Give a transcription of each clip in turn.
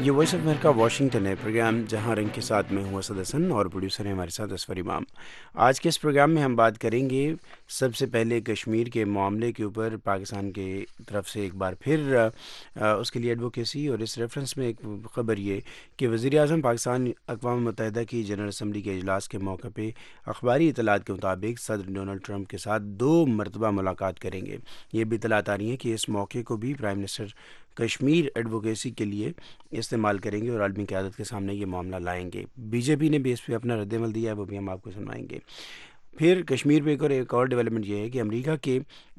یہ voice of America Washington ہے، programme جہاں رنگ کے ساتھ میں ہوں اسد حسن اور پروڈیوسر ہیں ہمارے ساتھ اسفر امام۔ آج کے اس پروگرام میں ہم بات کریں گے سب سے پہلے کشمیر کے معاملے کے اوپر، پاکستان کے طرف سے ایک بار پھر اس کے لیے ایڈوکیسی، اور اس ریفرنس میں ایک خبر یہ کہ وزیر اعظم پاکستان اقوام متحدہ کی جنرل اسمبلی کے اجلاس کے موقع پہ اخباری اطلاعات کے مطابق صدر ڈونلڈ ٹرمپ کے ساتھ 2 مرتبہ ملاقات کریں گے۔ یہ بھی اطلاعات آ رہی ہیں کہ اس موقع کو بھی پرائم منسٹر کشمیر ایڈوکیسی کے لیے استعمال کریں گے اور عالمی قیادت کے سامنے یہ معاملہ لائیں گے۔ بی جے پی نے بھی اس پہ اپنا رد عمل دیا ہے، وہ بھی ہم آپ کو سنوائیں گے۔ پھر کشمیر پہ ایک اور ڈیولپمنٹ یہ ہے کہ امریکہ کے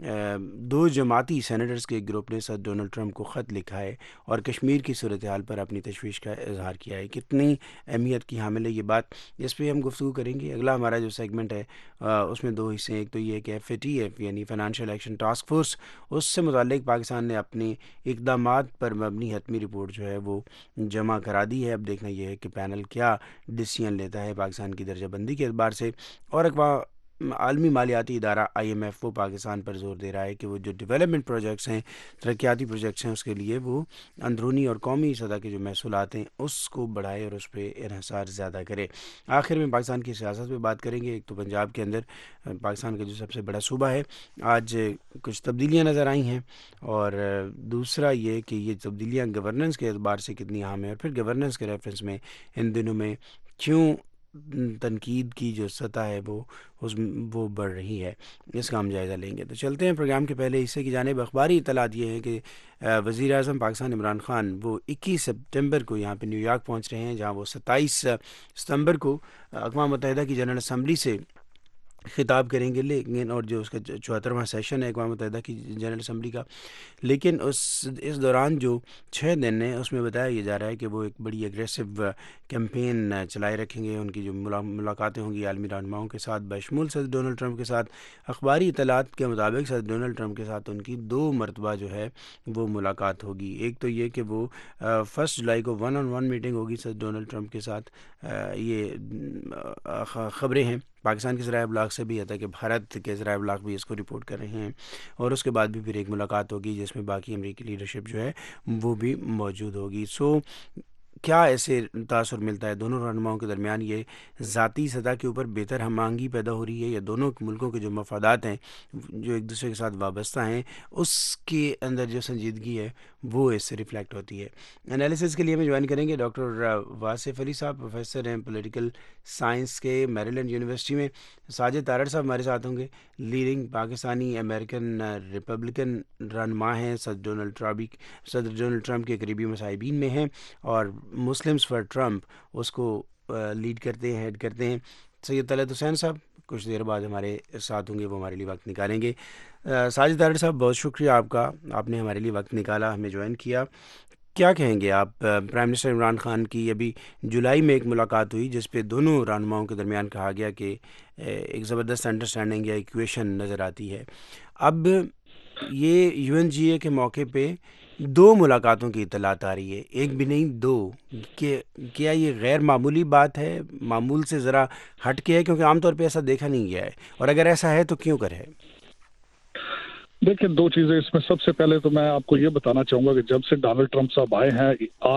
2 جماعتی سینیٹرز کے گروپ نے صدر ڈونلڈ ٹرمپ کو خط لکھا ہے اور کشمیر کی صورتحال پر اپنی تشویش کا اظہار کیا ہے۔ کتنی اہمیت کی حامل ہے یہ بات، اس پہ ہم گفتگو کریں گے۔ اگلا ہمارا جو سیگمنٹ ہے اس میں 2 حصے ہیں۔ ایک تو یہ ہے کہ FATF یعنی فائنانشیل ایکشن ٹاسک فورس، اس سے متعلق پاکستان نے اپنے اقدامات پر مبنی حتمی رپورٹ جو ہے وہ جمع کرا دی ہے۔ اب دیکھنا یہ ہے کہ پینل کیا ڈیسیژن لیتا ہے پاکستان کی درجہ بندی کے اعتبار سے۔ اور عالمی مالیاتی ادارہ IMF وہ پاکستان پر زور دے رہا ہے کہ وہ جو ڈیولپمنٹ پروجیکٹس ہیں، ترقیاتی پروجیکٹس ہیں، اس کے لیے وہ اندرونی اور قومی سطح کے جو محصولات ہیں اس کو بڑھائے اور اس پہ انحصار زیادہ کرے۔ آخر میں پاکستان کی سیاست پہ بات کریں گے۔ ایک تو پنجاب کے اندر پاکستان کا جو سب سے بڑا صوبہ ہے، آج کچھ تبدیلیاں نظر آئی ہیں، اور دوسرا یہ کہ یہ تبدیلیاں گورننس کے اعتبار سے کتنی اہم ہیں، اور پھر گورننس کے ریفرنس میں ان دنوں میں کیوں تنقید کی جو سطح ہے وہ بڑھ رہی ہے، اس کا ہم جائزہ لیں گے۔ تو چلتے ہیں پروگرام کے پہلے حصے کی جانب۔ اخباری اطلاعات یہ ہے کہ وزیر اعظم پاکستان عمران خان وہ 21 سپٹمبر کو یہاں پہ نیو یارک پہنچ رہے ہیں، جہاں وہ 27 ستمبر کو اقوام متحدہ کی جنرل اسمبلی سے خطاب کریں گے، لیکن اور جو اس کا 74واں سیشن ہے اقوام متحدہ کی جنرل اسمبلی کا، لیکن اس دوران جو 6 دن ہیں اس میں بتایا یہ جا رہا ہے کہ وہ ایک بڑی اگریسو کیمپین چلائے رکھیں گے۔ ان کی جو ملاقاتیں ہوں گی عالمی رہنماؤں کے ساتھ بشمول صدر ڈونلڈ ٹرمپ کے ساتھ۔ اخباری اطلاعات کے مطابق صدر ڈونلڈ ٹرمپ کے ساتھ ان کی 2 مرتبہ جو ہے وہ ملاقات ہوگی۔ ایک تو یہ کہ وہ 1 جولائی کو 1-on-1 میٹنگ ہوگی صدر ڈونلڈ ٹرمپ کے ساتھ، یہ خبریں ہیں پاکستان کے ذرائع ابلاغ سے بھی، آتا ہے کہ بھارت کے ذرائع ابلاغ بھی اس کو رپورٹ کر رہے ہیں، اور اس کے بعد بھی پھر ایک ملاقات ہوگی جس میں باقی امریکی لیڈرشپ جو ہے وہ بھی موجود ہوگی۔ کیا ایسے تاثر ملتا ہے دونوں رہنماؤں کے درمیان؟ یہ ذاتی سطح کے اوپر بہتر ہم آہنگی پیدا ہو رہی ہے، یا دونوں ملکوں کے جو مفادات ہیں جو ایک دوسرے کے ساتھ وابستہ ہیں اس کے اندر جو سنجیدگی ہے وہ اس سے ریفلیکٹ ہوتی ہے؟ انالیسس کے لیے ہمیں جوائن کریں گے ڈاکٹر واصف علی صاحب، پروفیسر ہیں پولیٹیکل سائنس کے میریلینڈ یونیورسٹی میں۔ ساجد تارڑ صاحب ہمارے ساتھ ہوں گے، لیڈنگ پاکستانی امریکن ریپبلکن رہنما ہیں، صدر ڈونلڈ ٹرمپ کے قریبی مصاحبین میں ہیں، اور مسلمز فار ٹرمپ اس کو لیڈ کرتے ہیں، ہیڈ کرتے ہیں۔ سید طلعت حسین صاحب کچھ دیر بعد ہمارے ساتھ ہوں گے، وہ ہمارے لیے وقت نکالیں گے۔ ساجد تارڑ صاحب بہت شکریہ آپ کا، آپ نے ہمارے لیے وقت نکالا، ہمیں جوائن کیا۔ کیا کہیں گے آپ؟ پرائم منسٹر عمران خان کی ابھی جولائی میں ایک ملاقات ہوئی جس پہ دونوں رہنماؤں کے درمیان کہا گیا کہ ایک زبردست انڈرسٹینڈنگ یا ایکویشن نظر آتی ہے۔ اب یہ UNGA کے موقع پہ 2 ملاقاتوں کی اطلاعات آ رہی ہے، ایک بھی نہیں 2، کہ کیا یہ غیر معمولی بات ہے، معمول سے ذرا ہٹ کے ہے؟ کیونکہ عام طور پہ ایسا دیکھا نہیں گیا ہے، اور اگر ایسا ہے تو کیوں کر ہے؟ دیکھیں 2 چیزیں اس میں۔ سب سے پہلے تو میں آپ کو یہ بتانا چاہوں گا کہ جب سے ڈونلڈ ٹرمپ صاحب آئے ہیں،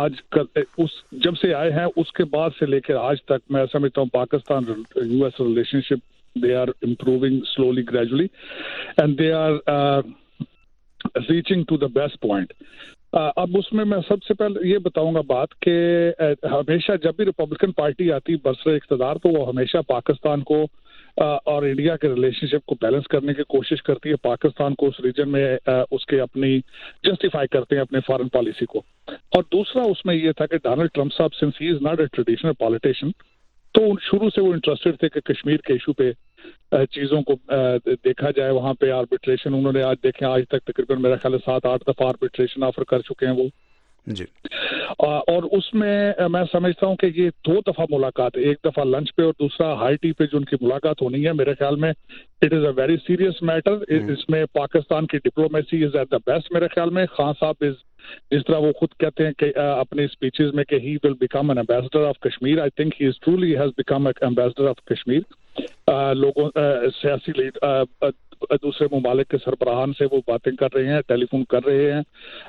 جب سے آئے ہیں اس کے بعد سے لے کر آج تک میں سمجھتا ہوں Pakistan US relationship they are improving slowly gradually and they are reaching to the best point۔ اب اس میں سب سے پہلے یہ بتاؤں گا بات کہ ہمیشہ جب بھی ریپبلکن پارٹی آتی برسر اقتدار تو وہ ہمیشہ پاکستان کو اور انڈیا کے ریلیشن شپ کو بیلنس کرنے کی کوشش کرتی ہے، پاکستان کو اس ریجن میں اس کے اپنی جسٹیفائی کرتے ہیں اپنے فارن پالیسی کو۔ اور دوسرا اس میں یہ تھا کہ ڈونلڈ ٹرمپ صاحب since he is not a traditional politician, تو شروع سے وہ انٹرسٹڈ تھے کہ کشمیر کے ایشو پہ چیزوں کو دیکھا جائے، وہاں پہ آربیٹریشن انہوں نے آج دیکھیں آج تک تقریباً میرا خیال ہے 7-8 دفعہ آربیٹریشن آفر کر چکے ہیں وہ جی۔ اور اس میں سمجھتا ہوں کہ یہ 2 دفعہ ملاقات، ایک دفعہ لنچ پہ اور دوسرا ہائی ٹی پہ جو ان کی ملاقات ہونی ہے، میرے خیال میں it is a very serious matter. اس میں پاکستان کی diplomacy is at the best میرے خیال میں۔ خان صاحب جس طرح وہ خود کہتے ہیں کہ اپنے اسپیچز میں کہ he will become an ambassador of Kashmir, I think he is truly has become an ambassador of Kashmir. लोगों सियासी दूसरे ममालिक के सरबराहान से वो बातें कर रहे हैं, टेलीफोन कर रहे हैं,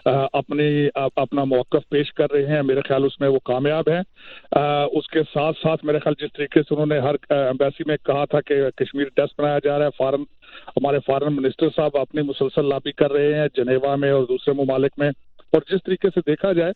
अपना मौक़िफ़ पेश कर रहे हैं। मेरे ख्याल उसमें वो कामयाब हैं। उसके साथ साथ मेरे ख्याल जिस तरीके से उन्होंने हर एम्बेसी में कहा था कि कश्मीर डेस्क बनाया जा रहा है, हमारे फॉरेन मिनिस्टर साहब अपनी मुसलसल लॉबी कर रहे हैं जनेवा में और दूसरे ममालिक में। और जिस तरीके से देखा जाए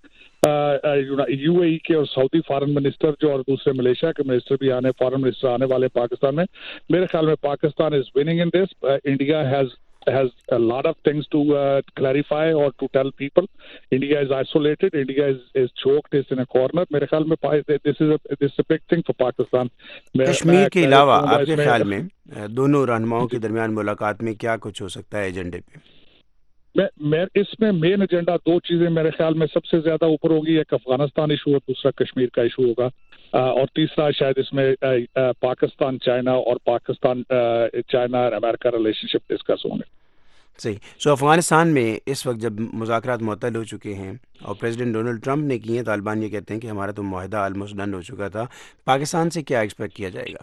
यूएई के और सऊदी फॉरेन मिनिस्टर जो और दूसरे मलेशिया के मिनिस्टर भी फॉरेन मिनिस्टर आने वाले पाकिस्तान में, मेरे ख्याल में Pakistan is winning in this. India has a lot of things to clarify or to tell people. India is isolated. India is choked. Is in a corner. मेरे ख्याल में this is a big thing for Pakistan. Kashmir के अलावा आपके ख्याल में दोनों रहनुमाओं के दरमियान मुलाकात में क्या कुछ हो सकता है एजेंडे पे? मैं इसमें मेन एजेंडा दो चीजें मेरे ख्याल में सबसे ज्यादा ऊपर होगी। एक अफगानिस्तान इशू और दूसरा कश्मीर का इशू होगा। और तीसरा शायद इसमें पाकिस्तान चाइना और पाकिस्तान चाइना और अमेरिका रिलेशनशिप डिस्कस होंगे। सही। सो अफगानिस्तान में इस वक्त जब मुज़ाकरात मुअत्तल हो चुके हैं और प्रेसिडेंट डोनाल्ड ट्रंप ने किए हैं, तालिबान ये कहते हैं कि हमारा तो मुआहदा ऑलमोस्ट डन हो चुका था, पाकिस्तान से क्या एक्सपेक्ट किया जाएगा?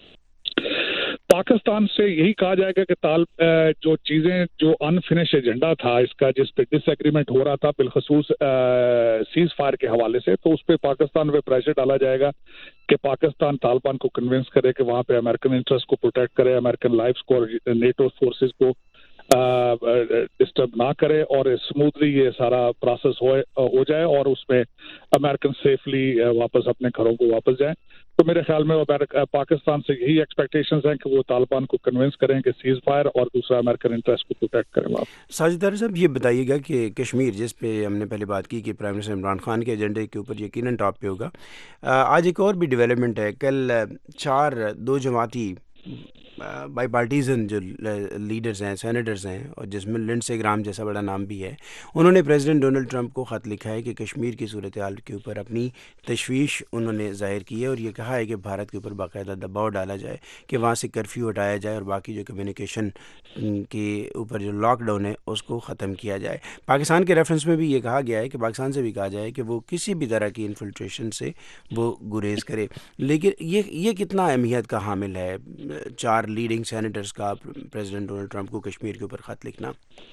पाकिस्तान से यही कहा जाएगा कि जो चीजें जो अनफिनिश एजेंडा था इसका, जिस पे डिसएग्रीमेंट हो रहा था बिलखसूस सीज फायर के हवाले से, तो उस पर पाकिस्तान पे प्रेशर डाला जाएगा कि पाकिस्तान तालिबान को कन्विंस करे कि वहाँ पे अमेरिकन इंटरेस्ट को प्रोटेक्ट करे, अमेरिकन लाइफ्स को और नेटो फोर्सेस को डिस्टर्ब ना करे और स्मूथली ये सारा प्रोसेस हो जाए और उसमें अमेरिकन सेफली वापस अपने घरों को वापस जाएं। तो मेरे ख्याल में पाकिस्तान से यही एक्सपेक्टेशंस हैं कि वो तालिबान को कन्विंस करें कि सीज फायर और दूसरा अमेरिकन इंटरेस्ट को प्रोटेक्ट करें। साजिद साहब ये बताइएगा कि कश्मीर, जिस पे हमने पहले बात की कि प्राइम मिनिस्टर इमरान खान के एजेंडे के ऊपर यकीनन टॉप पे होगा, आज एक और भी डेवलपमेंट है। कल 4 जमाती बाई पार्टीज़न जो लीडर्स हैं, सेनेटर्स हैं, और जिसमें लिंडसे ग्राम जैसा बड़ा नाम भी है, उन्होंने प्रेसिडेंट डोनाल्ड ट्रंप को ख़त लिखा है कि कश्मीर की सूरत हाल के ऊपर अपनी तशवीश उन्होंने ज़ाहिर की है और ये कहा है कि भारत के ऊपर बाकायदा दबाव डाला जाए कि वहाँ से कर्फ्यू हटाया जाए और बाकी जो कम्युनिकेशन के ऊपर जो लॉकडाउन है उसको ख़त्म किया जाए। पाकिस्तान के रेफरेंस में भी ये कहा गया है कि पाकिस्तान से भी कहा जाए कि वो किसी भी तरह की इन्फिल्ट्रेशन से वो गुरेज करे। लेकिन ये कितना अहमियत का हामिल है 4 लीडिंग सेनेटर्स का प्रेसिडेंट डोनाल्ड ट्रंप को कश्मीर के ऊपर खत लिखना?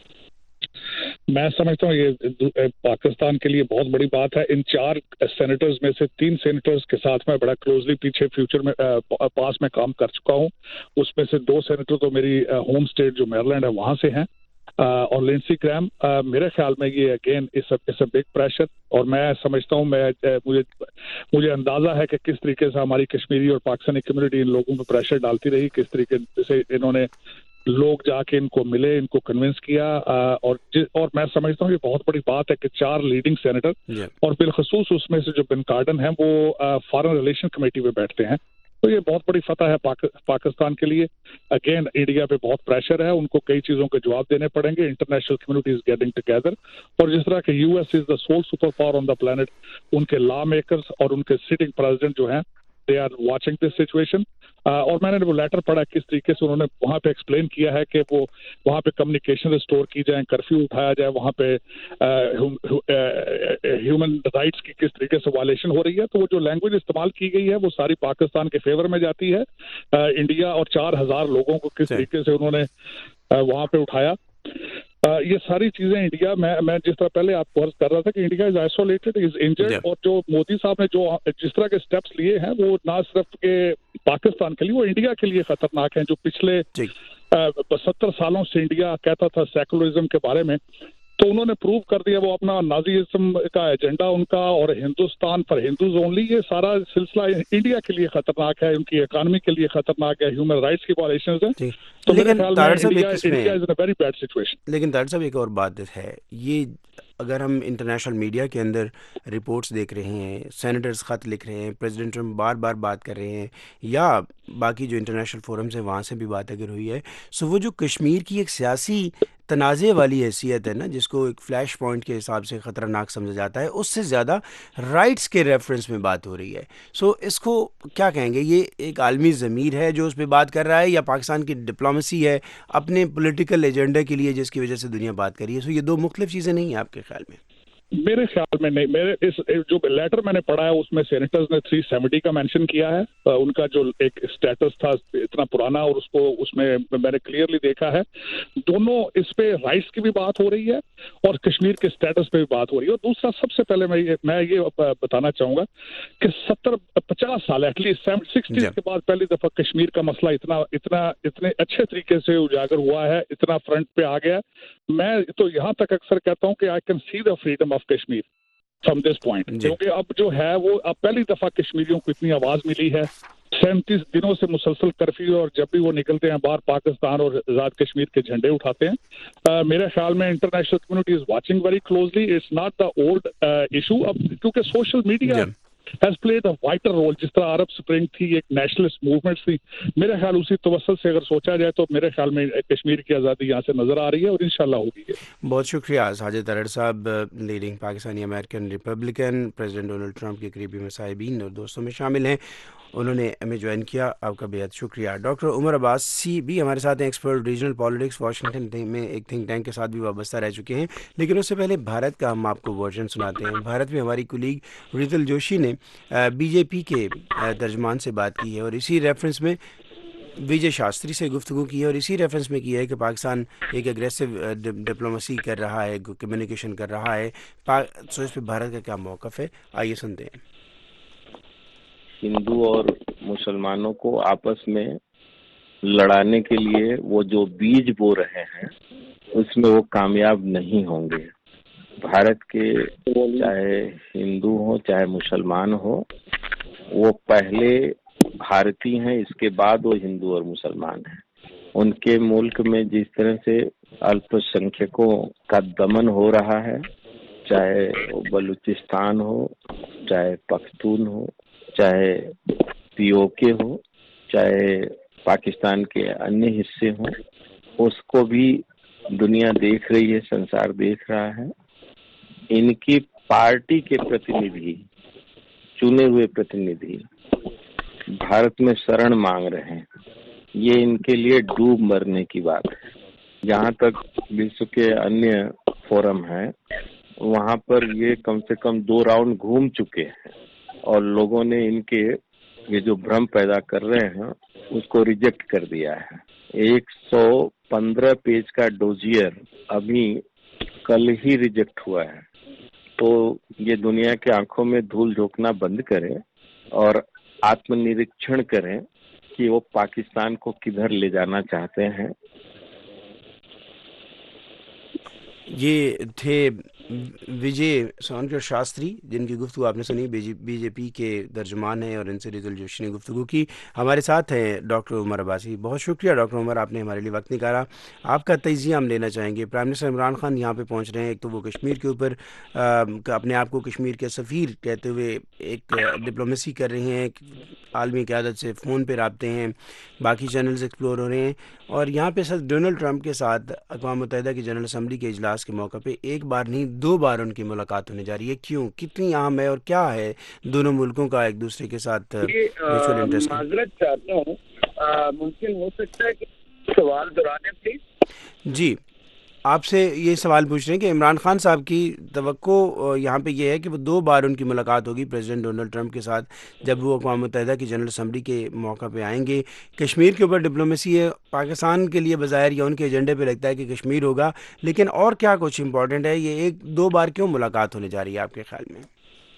मैं समझता हूँ ये पाकिस्तान के लिए बहुत बड़ी बात है। इन 4 सेनेटर्स में से 3 सेनेटर्स के साथ मैं बड़ा क्लोजली पीछे फ्यूचर में पास में काम कर चुका हूँ। उसमें से 2 सेनेटर तो मेरी होम स्टेट जो मेरीलैंड है वहाँ से हैं, और लिंडसे ग्रैम। मेरे ख्याल में ये अगेन इस अ बिग प्रेशर, और मैं समझता हूँ मुझे अंदाजा है कि किस तरीके से हमारी कश्मीरी और पाकिस्तानी कम्युनिटी इन लोगों पर प्रेशर डालती रही, किस तरीके से इन्होंने लोग जाके इनको मिले, इनको कन्विंस किया, और मैं समझता हूँ ये बहुत बड़ी बात है कि 4 लीडिंग सेनेटर और बिलखसूस उसमें से जो बिन कार्डन हैं वो फॉरेन रिलेशन कमेटी में बैठते हैं। तो ये बहुत बड़ी फतह है पाकिस्तान के लिए। अगेन इंडिया पे बहुत प्रेशर है, उनको कई चीजों के जवाब देने पड़ेंगे। International community is getting together, और जिस तरह के US is the sole super power on the planet, उनके लॉ मेकर्स और उनके सिटिंग प्रेसिडेंट जो हैं they are watching this situation. और मैंने वो लेटर पढ़ा किस तरीके से उन्होंने वहाँ पे एक्सप्लेन किया है कि वो वहाँ पे कम्युनिकेशन रिस्टोर की जाए, कर्फ्यू उठाया जाए, वहाँ पे ह्यूमन राइट्स की किस तरीके से वायलेशन हो रही है। तो वो जो लैंग्वेज इस्तेमाल की गई है वो सारी पाकिस्तान के फेवर में जाती है। इंडिया और 4000 लोगों को किस तरीके से उन्होंने वहाँ पे उठाया, ये सारी चीजें इंडिया, मैं जिस तरह पहले आपको अर्ज कर रहा था कि India is isolated, is injured, और जो मोदी साहब ने जो जिस तरह के स्टेप्स लिए हैं वो ना सिर्फ के पाकिस्तान के लिए, वो इंडिया के लिए खतरनाक हैं। जो पिछले 70 सालों से इंडिया कहता था सेकुलरिज्म के बारे में, तो उन्होंने प्रूव कर दिया वो अपना नाजीइज्म का एजेंडा उनका और हिंदुस्तान फॉर हिंदूज ओनली, ये सारा सिलसिला इंडिया के लिए खतरनाक है, उनकी इकोनॉमी के लिए खतरनाक है, ह्यूमन राइट्स की वायलेशंस हैं। तो मेरे ख्याल में India is in a very bad situation. लेकिन तारिक साहब एक और बात है, ये अगर हम इंटरनेशनल मीडिया के अंदर रिपोर्ट्स देख रहे हैं, सेनेटर्स ख़त लिख रहे हैं, प्रेसिडेंट ट्रंप बार बार बात कर रहे हैं, या बाकी जो इंटरनेशनल फोरम्स हैं वहाँ से भी बात अगर हुई है, सो वो जो कश्मीर की एक सियासी तनाज़े वाली हैसियत है ना, जिसको एक फ्लैश पॉइंट के हिसाब से ख़तरनाक समझा जाता है, उससे ज़्यादा राइट्स के रेफरेंस में बात हो रही है। सो इसको क्या कहेंगे, ये एक आलमी ज़मीर है जो उस पर बात कर रहा है, या पाकिस्तान की डिप्लोमेसी है अपने पॉलिटिकल एजेंडे के लिए जिसकी वजह से दुनिया बात कर रही है? सो ये 2 मुख्तलिफ चीज़ें नहीं हैं आपके ख्याल में? میرے خیال میں نہیں. میرے اس جو لیٹر میں نے پڑھا ہے اس میں سینیٹرز نے 370 کا مینشن کیا ہے. ان کا جو ایک اسٹیٹس تھا اتنا پرانا, اور اس میں نے کلیئرلی دیکھا ہے دونوں اس پہ رائٹس کی بھی بات ہو رہی ہے اور کشمیر کے اسٹیٹس پہ بھی بات ہو رہی ہے. اور دوسرا سب سے پہلے میں یہ بتانا چاہوں گا کہ 50 سال ایٹ لیسٹ 60 کے بعد پہلی دفعہ کشمیر کا مسئلہ اتنے اچھے طریقے سے اجاگر ہوا ہے, اتنا فرنٹ پہ آ گیا. میں تو یہاں تک اکثر کہتا ہوں کہ I can see the freedom of Kashmir from this point, کیونکہ اب جو ہے وہ اب پہلی دفعہ کشمیریوں کو اتنی آواز ملی ہے. 37 دنوں سے مسلسل کرفیو, اور جب بھی وہ نکلتے ہیں باہر پاکستان اور آزاد کشمیر کے جھنڈے اٹھاتے ہیں. میرے خیال میں international community is watching very closely. It's not the old issue. اب کیونکہ social media has played a vital role. جس طرح عرب سپرنگ تھی, ایک نیشنلسٹ موومنٹ تھی, میرے خیال اسی توسل سے اگر سوچا جائے تو میرے خیال میں کشمیر کی آزادی یہاں سے نظر آ رہی ہے اور انشاءاللہ ہوگی. بہت شکریہ ساجد ارڑ صاحب, leading Pakistani American Republican, president Donald Trump کے قریبی مصاحبین اور دوستوں میں شامل ہیں. انہوں نے ہمیں جوائن کیا, آپ کا بہت شکریہ. ڈاکٹر عمر عباسی بھی ہمارے ساتھ ہیں, ایکسپرٹ ریجنل پالیٹکس, واشنگٹن میں ایک تھنک ٹینک کے ساتھ بھی وابستہ رہ چکے ہیں. لیکن اس سے پہلے بھارت کا ہم آپ کو ورژن سناتے ہیں. بھارت میں ہماری کولیگ ریتل جوشی نے بی جے پی کے ترجمان سے بات کی ہے اور اسی ریفرنس میں وجے شاستری سے گفتگو کی ہے اور اسی ریفرنس میں کی ہے کہ پاکستان ایک اگریسو ڈپلومیسی کر رہا ہے, کمیونیکیشن کر رہا ہے. سو اس پہ بھارت کا کیا موقف ہے, آئیے سنتے ہیں. ہندو اور مسلمانوں کو آپس میں لڑانے کے لیے وہ جو بیج بو رہے ہیں اس میں وہ کامیاب نہیں ہوں گے. بھارت کے چاہے ہندو ہو چاہے مسلمان ہو, وہ پہلے بھارتی ہیں, اس کے بعد وہ ہندو اور مسلمان ہیں. ان کے ملک میں جس طرح سے الپ سنکھیکوں کا دمن ہو رہا ہے, چاہے وہ بلوچستان ہو, چاہے پختون ہو, چاہے پی او کے ہو, چاہے پاکستان کے انیہ حصے ہوں, اس کو بھی دنیا دیکھ رہی ہے, سنسار دیکھ رہا ہے. ان کی پارٹی کے پرتیندھی, چنے ہوئے پرتیندھی بھارت میں شرن مانگ رہے ہیں. یہ ان کے لیے ڈوب مرنے کی بات ہے. جہاں تک وشو کے انیہ فورم ہیں وہاں پر یہ کم سے کم 2 راؤنڈ گھوم چکے ہیں اور لوگوں نے ان کے یہ جو بھرم پیدا کر رہے ہیں اس کو ریجیکٹ کر دیا ہے. 115 پیج کا ڈوزیئر ابھی کل ہی ریجیکٹ ہوا ہے. تو یہ دنیا کے آنکھوں میں دھول جھونکنا بند کریں اور آتم نریکشن کریں کہ وہ پاکستان کو کدھر لے جانا چاہتے ہیں. یہ تھے وجے شانکر شاستری جن کی گفتگو آپ نے سنی, بی جے پی کے ترجمان ہیں, اور ان سے ریتل جوشی نے گفتگو کی. ہمارے ساتھ ہیں ڈاکٹر عمر عباسی. بہت شکریہ ڈاکٹر عمر, آپ نے ہمارے لیے وقت نکالا. آپ کا تجزیہ ہم لینا چاہیں گے. پرائم منسٹر عمران خان یہاں پہ پہنچ رہے ہیں. ایک تو وہ کشمیر کے اوپر اپنے آپ کو کشمیر کے سفیر کہتے ہوئے ایک ڈپلومیسی کر رہے ہیں, عالمی قیادت سے فون پہ رابطے ہیں, باقی چینلز ایکسپلور ہو رہے ہیں. اور یہاں پہ سر ڈونلڈ ٹرمپ کے ساتھ اقوام متحدہ کی جنرل اسمبلی کے اجلاس کے موقع پہ ایک بار نہیں 2 بار ان کی ملاقات ہونے جا رہی ہے. کیوں, کتنی اہم ہے اور کیا ہے دونوں ملکوں کا ایک دوسرے کے ساتھ میوچل انٹرسٹ؟ معذرت چاہتا ہوں, ممکن ہو سکتا ہے کہ سوال دہرانے پلیز. جی, آپ سے یہ سوال پوچھ رہے ہیں کہ عمران خان صاحب کی توقع یہاں پہ یہ ہے کہ وہ 2 بار ان کی ملاقات ہوگی پریزیڈنٹ ڈونلڈ ٹرمپ کے ساتھ جب وہ اقوام متحدہ کی جنرل اسمبلی کے موقع پہ آئیں گے. کشمیر کے اوپر ڈپلومیسی ہے, پاکستان کے لیے بظاہر یا ان کے ایجنڈے پہ لگتا ہے کہ کشمیر ہوگا, لیکن اور کیا کچھ امپورٹنٹ ہے؟ یہ 1-2 بار کیوں ملاقات ہونے جا رہی ہے آپ کے خیال میں؟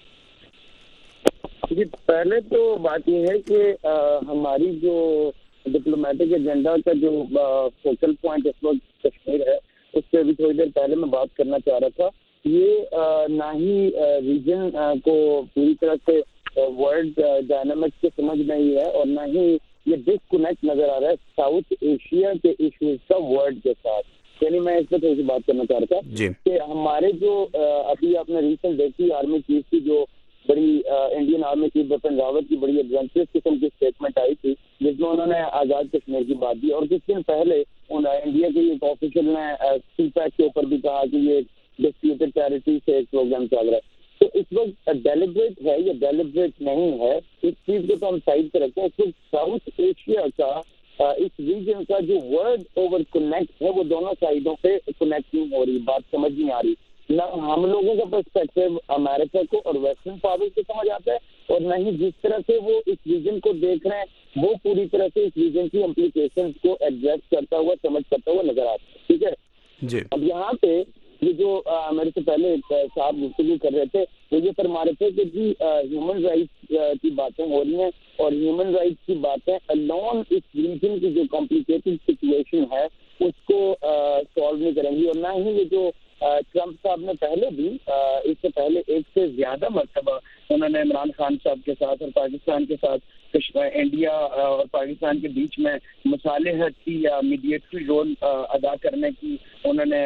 جی, پہلے تو بات یہ ہے کہ ہماری جو ڈپلومیٹک ایجنڈا کا جو فوکل پوائنٹ اس وقت کشمیر ہے, اس سے ابھی تھوڑی دیر پہلے میں بات کرنا چاہ رہا تھا. یہ نہ ہی ریجن کو پوری طرح سے ورلڈ ڈائنامکس کے سمجھ نہیں ہے, اور نہ ہی یہ ڈسکنیکٹ نظر آ رہا ہے ساؤتھ ایشیا کے ایشوز کا ورلڈ کے ساتھ. یعنی میں اس پہ تھوڑی سی بات کرنا چاہ رہا تھا کہ ہمارے جو ابھی آپ نے ریسنٹ دیکھی آرمی چیف کی جو بڑی Indian army chief Bipin Rawat کی بڑی ایڈوینچرس قسم کی اسٹیٹمنٹ آئی تھی جس میں انہوں نے آزاد کشمیر کی بات دی, اور کچھ دن پہلے انڈیا کے ایک آفیشل نے سی پیک کے اوپر بھی کہا کہ یہ ڈسپیوٹڈ ٹیریٹری سے ایک پروگرام چل رہا ہے. تو اس وقت ڈیلیبریٹ ہے یا ڈیلیبریٹ نہیں ہے, اس چیز کو تو ہم سائڈ پہ رکھتے ہیں. اس وقت ساؤتھ ایشیا کا اس ریجن کا جو ورلڈ اوور کنیکٹ ہے وہ دونوں سائڈوں پہ کنیکٹ نہیں ہو رہی, بات سمجھ نہیں آ رہی. نہ ہم لوگوں کا پرسپیکٹو امریکہ کو اور ویسٹرن پاورز کو سمجھ آتا ہے، اور نہ ہی جس طرح سے وہ اس ریجن کو دیکھ رہے ہیں وہ پوری طرح سے اس ریجن کی امپلیکیشنز کو ایڈجسٹ کرتا ہوا سمجھ کرتا ہوا نظر آتا ہے. ٹھیک ہے جی. اب یہاں پہ یہ جو میرے سے پہلے صاحب گفتگو کر رہے تھے وہ یہ فرما رہے تھے کہ جی ہیومن رائٹس کی باتیں ہو رہی ہیں، اور ہیومن رائٹس کی باتیں الون اس ریجن کی جو کمپلیکیٹڈ سچویشن ہے اس کو سالو نہیں کریں گی. اور نہ ہی یہ جو ٹرمپ صاحب نے پہلے بھی اس سے پہلے ایک سے زیادہ مرتبہ انہوں نے عمران خان صاحب کے ساتھ اور پاکستان کے ساتھ انڈیا اور پاکستان کے بیچ میں مصالحت کی یا میڈیٹری رول ادا کرنے کی انہوں نے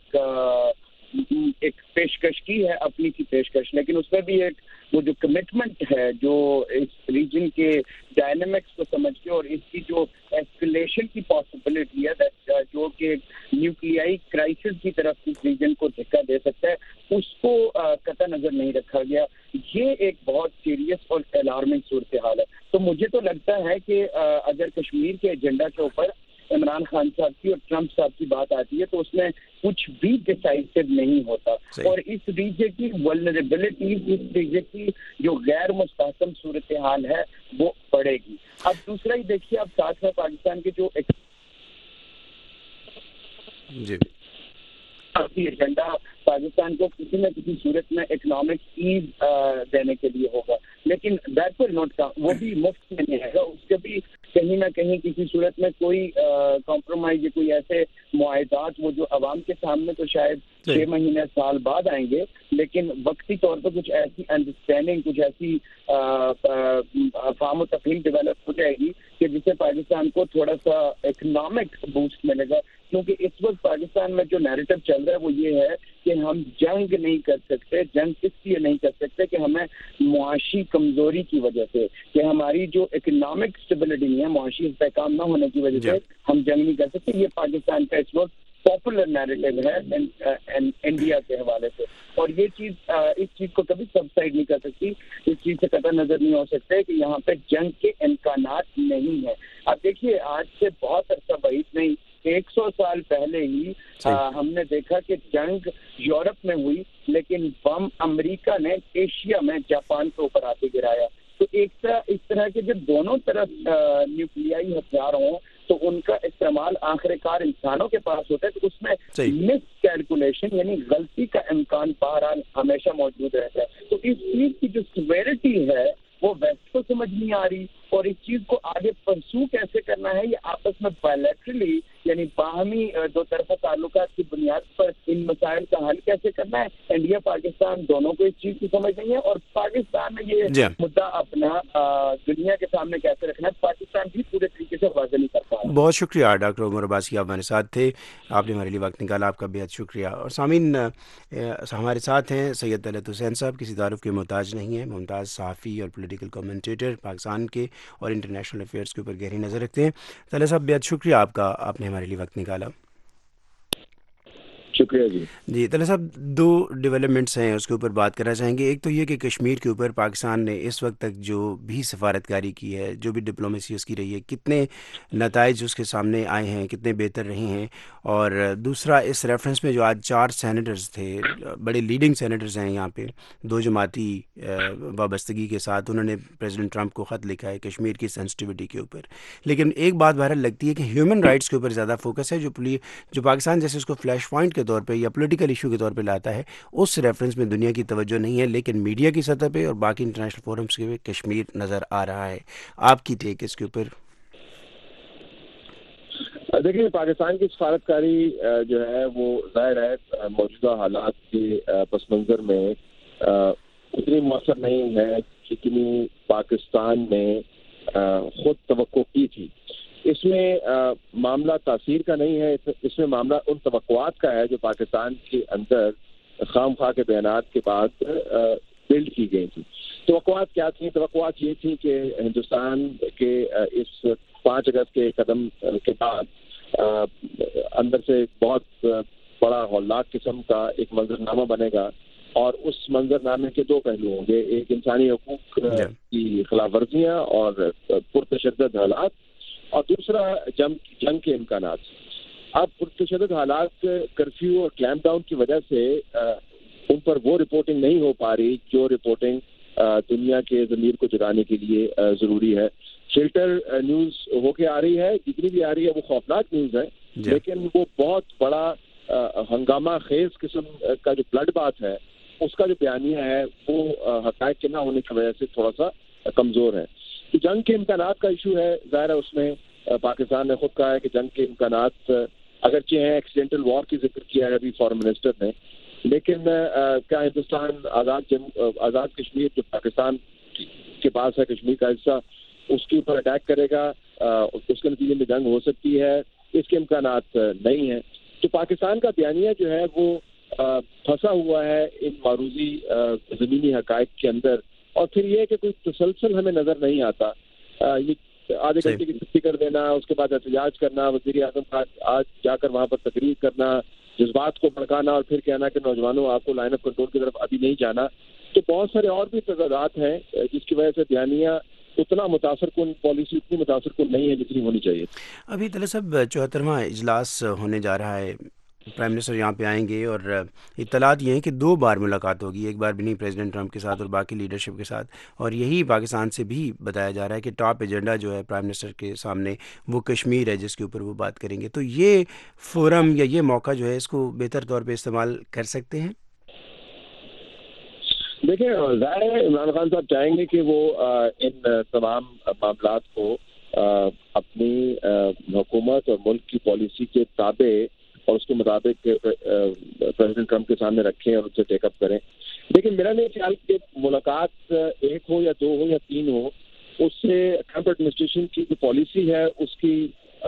ایک پیشکش کی ہے، اپنی کی پیشکش، لیکن اس میں بھی ایک وہ جو کمٹمنٹ ہے جو اس ریجن کے ڈائنامکس کو سمجھ کے اور اس کی جو ایسکلیشن کی پاسبلٹی ہے جو کہ نیوکلیائی کرائسس کی طرف اس ریجن کو دھکا دے سکتا ہے، اس کو قطع نظر نہیں رکھا گیا. یہ ایک بہت سیریس اور الارمنگ صورتحال ہے. تو مجھے تو لگتا ہے کہ اگر کشمیر کے ایجنڈا کے اوپر عمران خان صاحب کی اور ٹرمپ صاحب کی بات آتی ہے تو اس میں کچھ بھی ڈیسائیسو نہیں ہوتا، اور اس ریجن کی ولنریبلٹیز، اس ریجن کی جو غیر مستحکم صورتحال ہے وہ بڑھے گی. اب دوسرا ہی دیکھیے، اب ساتھ میں پاکستان کے جو ایجنڈا پاکستان کو کسی نہ کسی صورت میں اکنامک ایز دینے کے لیے ہوگا، لیکن دیٹ ول ناٹ کم، وہ بھی مفت میں نہیں آئے گا، اس کے بھی کہیں نہ کہیں کسی صورت میں کوئی کمپرومائز یا کوئی ایسے معاہدات وہ جو عوام کے سامنے تو شاید 6 مہینے سال بعد آئیں گے، لیکن وقتی طور پر کچھ ایسی انڈرسٹینڈنگ، کچھ ایسی فہم و تفہیم ڈیولپ ہو جائے گی کہ جس سے پاکستان کو تھوڑا سا اکنامک بوسٹ ملے گا. کیونکہ اس وقت پاکستان میں جو نیریٹو چل رہا ہے وہ یہ ہے کہ ہم جنگ نہیں کر سکتے. جنگ اس لیے نہیں کر سکتے کہ ہمیں معاشی کمزوری کی وجہ سے، کہ ہماری جو اکنامک اسٹیبلٹی نہیں ہے، معاشی استحکام نہ ہونے کی وجہ سے ہم جنگ نہیں کر سکتے. یہ پاکستان کا اس وقت پاپولر نیریٹو ہے انڈیا کے حوالے سے، اور یہ چیز اس چیز کو کبھی سبسائڈ نہیں کر سکتی. اس چیز سے قطع نظر نہیں ہو سکتا کہ یہاں پہ جنگ کے امکانات نہیں ہیں. اب دیکھیے، آج سے بہت عرصہ بعید نہیں، 100 سال پہلے ہی ہم نے دیکھا کہ جنگ یورپ میں ہوئی، لیکن بم امریکہ نے ایشیا میں جاپان کے اوپر آتے گرایا. تو ایک اس طرح کے جب دونوں طرف نیوکلیائی ہتھیار ہوں تو ان کا استعمال آخر کار انسانوں کے پاس ہوتا ہے، تو اس میں مس کیلکولیشن یعنی غلطی کا امکان بہرحال ہمیشہ موجود رہتا ہے. تو اس چیز کی جو سیویرٹی ہے وہ ویسٹ کو سمجھ نہیں آ رہی، اور اس چیز کو آگے پرسو کیسے کرنا ہے، یہ آپس میں بائیلیٹرلی یعنی باہمی دو طرفہ تعلقات کی بنیاد پر ان مسائل کا حل کیسے کرنا ہے. انڈیا پاکستان دونوں کو اس چیز کی سمجھ نہیں ہے، اور پاکستان نے یہ مدعا اپنا دنیا کے سامنے کیسے رکھنا ہے پاکستان بھی پورے طریقے سے واضح نہیں کر پا رہا. بہت شکریہ ڈاکٹر عمر عباسی، آپ ہمارے ساتھ تھے، آپ نے ہمارے لیے وقت نکالا، آپ کا بہت شکریہ. اور سامعین، ہمارے ساتھ ہیں سید طلعت حسین صاحب، کسی تعارف کے محتاج نہیں ہیں، ممتاز صحافی اور پولیٹیکل کمنٹیٹر، پاکستان کے اور انٹرنیشنل افیئرس کے اوپر گہری نظر رکھتے ہیں. طلعت صاحب، بہت شکریہ آپ کا، آپ نے ہمارے لیے وقت نکالا. شکریہ جی طلعت صاحب، 2 ڈیولپمنٹس ہیں اس کے اوپر بات کرنا چاہیں گے. ایک تو یہ کہ کشمیر کے اوپر پاکستان نے اس وقت تک جو بھی سفارتکاری کی ہے، جو بھی ڈپلومیسی اس کی رہی ہے، کتنے نتائج اس کے سامنے آئے ہیں، کتنے بہتر رہے ہیں. اور دوسرا اس ریفرنس میں جو آج 4 سینیٹرز تھے، بڑے لیڈنگ سینیٹرز ہیں یہاں پہ، 2 جماعتی وابستگی کے ساتھ، انہوں نے پریزیڈنٹ ٹرمپ کو خط لکھا ہے کشمیر کی سینسٹیوٹی کے اوپر. لیکن ایک بات بہرحال لگتی ہے کہ ہیومن رائٹس کے اوپر زیادہ فوکس ہے، جو پاکستان جیسے اس کو فلیش پوائنٹ کے طور پہ یا پولیٹیکل ایشو کے طور پہ لاتا ہے، اس ریفرنس میں دنیا کی توجہ نہیں ہے. لیکن میڈیا کی سطح پہ اور باقی انٹرنیشنل فورمز کے پہ کشمیر نظر آ رہا ہے. آپ کی ٹیک اس کے اوپر؟ دیکھیے، پاکستان کی سفارتکاری جو ہے وہ ظاہر ہے موجودہ حالات کے پس منظر میں اتنی مؤثر نہیں ہے جتنی پاکستان نے خود توقع کی تھی. اس میں معاملہ تاثیر کا نہیں ہے، اس میں معاملہ ان توقعات کا ہے جو پاکستان کے اندر خام خواہ کے بیانات کے بعد بلڈ کی گئی تھی. توقعات کیا تھیں؟ توقعات یہ تھی کہ ہندوستان کے اس 5 اگست کے قدم کے بعد اندر سے بہت بڑا ہولناک قسم کا ایک منظرنامہ بنے گا، اور اس منظر نامے کے 2 پہلو ہوں گے. ایک انسانی حقوق کی خلاف ورزیاں اور پرتشدد حالات، اور دوسرا جنگ کے امکانات. اب پرتشدد حالات، کرفیو اور کلیمپ ڈاؤن کی وجہ سے ان پر وہ رپورٹنگ نہیں ہو پا رہی جو رپورٹنگ دنیا کے ضمیر کو جگانے کے لیے ضروری ہے. فلٹر نیوز ہو کے آ رہی ہے, جتنی بھی آ رہی ہے وہ خوفناک نیوز ہے, لیکن وہ بہت بڑا ہنگامہ خیز قسم کا جو بلڈ بات ہے اس کا جو بیانیہ ہے وہ حقائق کے نہ ہونے کی وجہ سے تھوڑا سا کمزور ہے. جنگ کے امکانات کا ایشو ہے, ظاہر ہے اس میں پاکستان نے خود کہا ہے کہ جنگ کے امکانات اگرچہ ہیں, ایکسیڈنٹل وار کی ذکر کیا ہے ابھی فارن منسٹر نے, لیکن کیا ہندوستان آزاد کشمیر جو پاکستان کے پاس ہے, کشمیر کا حصہ, اس کے اوپر اٹیک کرے گا, اس کے نتیجے میں جنگ ہو سکتی ہے, اس کے امکانات نہیں ہیں. تو پاکستان کا بیانیہ جو ہے وہ پھنسا ہوا ہے ان معروضی زمینی حقائق کے اندر, اور پھر یہ کہ کوئی تسلسل ہمیں نظر نہیں آتا. یہ آدھے گھنٹے کی چھٹی کر دینا, اس کے بعد احتجاج کرنا, وزیر اعظم کا آج جا کر وہاں پر تقریر کرنا, جذبات کو بھڑکانا اور پھر کہنا کہ نوجوانوں آپ کو لائن آف کنٹرول کی طرف ابھی نہیں جانا. تو بہت سارے اور بھی تضادات ہیں جس کی وجہ سے بیانیہ اتنا متاثر کن, پالیسی اتنی متاثر کن نہیں ہے جتنی ہونی چاہیے. ابھی طلعت صاحب 74واں اجلاس ہونے جا رہا ہے, پرائم منسٹر یہاں پہ آئیں گے اور اطلاعات یہ ہیں کہ 2 بار ملاقات ہوگی, ایک بار بھی نہیں پریزیڈنٹ ٹرمپ کے ساتھ اور باقی لیڈرشپ کے ساتھ, اور یہی پاکستان سے بھی بتایا جا رہا ہے کہ ٹاپ ایجنڈا جو ہے پرائم منسٹر کے سامنے وہ کشمیر ہے جس کے اوپر وہ بات کریں گے. تو یہ فورم یا یہ موقع جو ہے اس کو بہتر طور پہ استعمال کر سکتے ہیں. دیکھیں, ظاہر ہے عمران خان صاحب چاہیں گے کہ وہ ان تمام معاملات کو اپنی حکومت اور ملک کی پالیسی کے تابع اور اس کے مطابق پریزیڈنٹ ٹرمپ کے سامنے رکھیں اور اس سے ٹیک اپ کریں. لیکن میرا نہیں خیال کہ ملاقات 1 ہو یا 2 ہو یا 3 ہو, اس سے ٹرمپ ایڈمنسٹریشن کی جو پالیسی ہے اس کی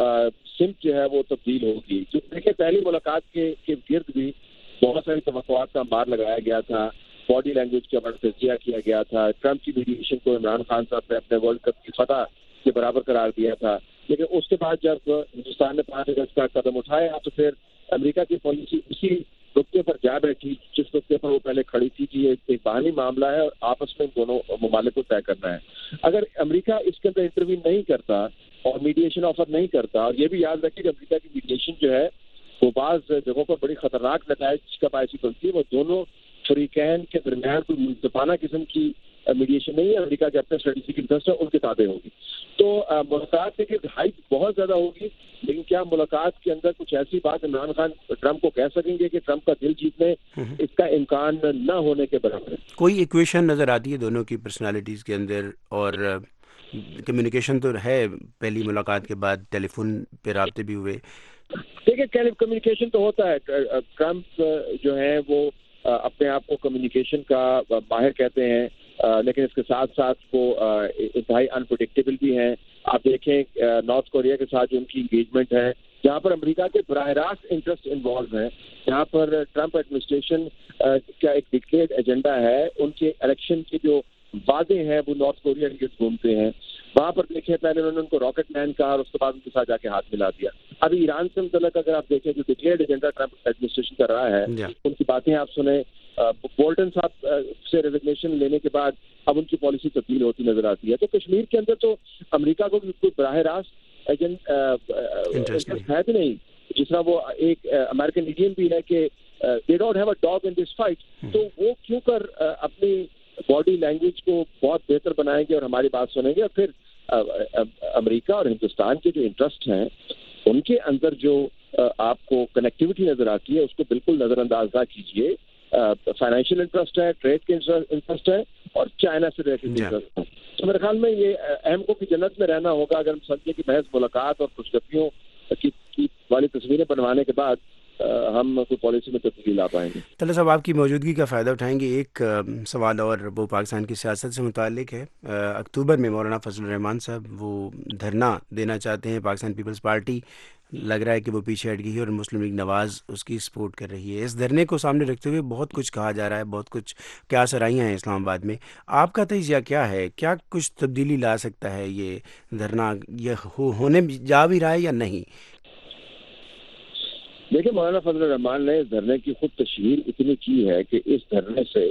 سمت جو ہے وہ تبدیل ہوگی. دیکھیں, پہلی ملاقات کے گرد بھی بہت ساری توقعات کا انبار لگایا گیا تھا, باڈی لینگویج کا بڑا تجزیہ کیا گیا تھا, ٹرمپ کی میڈیشن کو عمران خان صاحب نے اپنے ورلڈ کپ کی فتح کے برابر قرار دیا تھا. لیکن اس کے بعد جب ہندوستان نے 5 اگست کا قدم اٹھایا تو پھر امریکہ کی پالیسی اسی نقطے پر جا بیٹھی جس نقطے پر وہ پہلے کھڑی تھی کہ یہ ایک باہمی معاملہ ہے اور آپس میں دونوں ممالک کو طے کرنا ہے. اگر امریکہ اس کے اندر انٹرویو نہیں کرتا اور میڈیشن آفر نہیں کرتا, اور یہ بھی یاد رکھیں کہ امریکہ کی میڈیشن جو ہے وہ بعض جگہوں پر بڑی خطرناک نتائج کا باعث بنتی ہے, وہ دونوں فریقین کے درمیان کوئی منصفانہ قسم کی میڈیشن نہیں ہے, امریکہ کے اپنے اسٹریٹجک انٹرسٹ ہے ان کے تابع ہوگی. تو ملاقات کے ہائپ بہت زیادہ ہوگی, لیکن کیا ملاقات کے اندر کچھ ایسی بات عمران خان ٹرمپ کو کہہ سکیں گے کہ ٹرمپ کا دل جیتنے اس کا امکان نہ ہونے کے برابر ہے. کوئی ایکویشن نظر آتی ہے دونوں کی پرسنالٹیز کے اندر, اور کمیونیکیشن تو ہے پہلی ملاقات کے بعد, ٹیلی فون پہ رابطے بھی ہوئے. دیکھیں, کمیونیکیشن تو ہوتا ہے, ٹرمپ جو ہے وہ اپنے آپ کو کمیونیکیشن کا ماہر کہتے ہیں, لیکن اس کے ساتھ ساتھ وہ انتہائی انپریڈکٹیبل بھی ہیں. آپ دیکھیں نارتھ کوریا کے ساتھ جو ان کی انگیجمنٹ ہے, جہاں پر امریکہ کے براہ راست انٹرسٹ انوالو ہیں, جہاں پر ٹرمپ ایڈمنسٹریشن کا ایک ڈکلیئرڈ ایجنڈا ہے, ان کے الیکشن کے جو وعدے ہیں وہ نارتھ کوریا کے گھومتے ہیں. وہاں پر دیکھیں پہلے انہوں نے ان کو راکٹ مین کہا اور اس کے بعد ان کے ساتھ جا کے ہاتھ ملا دیا. ابھی ایران سے متعلق اگر آپ دیکھیں جو ڈکلیئرڈ ایجنڈا ٹرمپ ایڈمنسٹریشن کر رہا ہے, ان کی باتیں آپ سنیں. بولٹن صاحب سے ریزگنیشن لینے کے بعد اب ان کی پالیسی تبدیل ہوتی نظر آتی ہے. تو کشمیر کے اندر تو امریکہ کو کوئی براہ راست انٹرسٹ ہے بھی نہیں, جس طرح وہ ایک امریکن انڈین بھی ہے کہ they don't have a dog in this fight. تو وہ کیوں کر اپنی باڈی لینگویج کو بہت بہتر بنائیں گے اور ہماری بات سنیں گے, اور پھر امریکہ اور ہندوستان کے جو انٹرسٹ ہیں ان کے اندر جو آپ کو کنیکٹیوٹی نظر آتی ہے اس کو بالکل نظر انداز نہ کیجیے. فائنینشیل انٹرسٹ ہے, ٹریڈ کے انٹرسٹ ہے, اور چائنا سے ریلیٹڈ انٹرسٹ ہے. تو میرے خیال میں یہ اہم کو کی جنت میں رہنا ہوگا اگر ہم سمجھیں کہ محض ملاقات اور خوشگپیوں کی والی تصویریں بنوانے کے بعد ہم کوئی پالیسی میں تبدیلی لا پائیں گے. طلعت صاحب, آپ کی موجودگی کا فائدہ اٹھائیں گے. ایک سوال اور وہ پاکستان کی سیاست سے متعلق ہے. اکتوبر میں مولانا فضل الرحمان صاحب وہ دھرنا دینا چاہتے ہیں, پاکستان پیپلز پارٹی لگ رہا ہے کہ وہ پیچھے ہٹ گئی ہے اور مسلم لیگ نواز اس کی سپورٹ کر رہی ہے. اس دھرنے کو سامنے رکھتے ہوئے بہت کچھ کہا جا رہا ہے, بہت کچھ کیا سرائیاں ہیں اسلام آباد میں. آپ کا تجزیہ کیا ہے, کیا کچھ تبدیلی لا سکتا ہے یہ دھرنا, یہ ہونے جا بھی رہا ہے یا نہیں؟ دیکھیں, مولانا فضل الرحمان نے اس دھرنے کی خود تشہیر اتنی کی ہے کہ اس دھرنے سے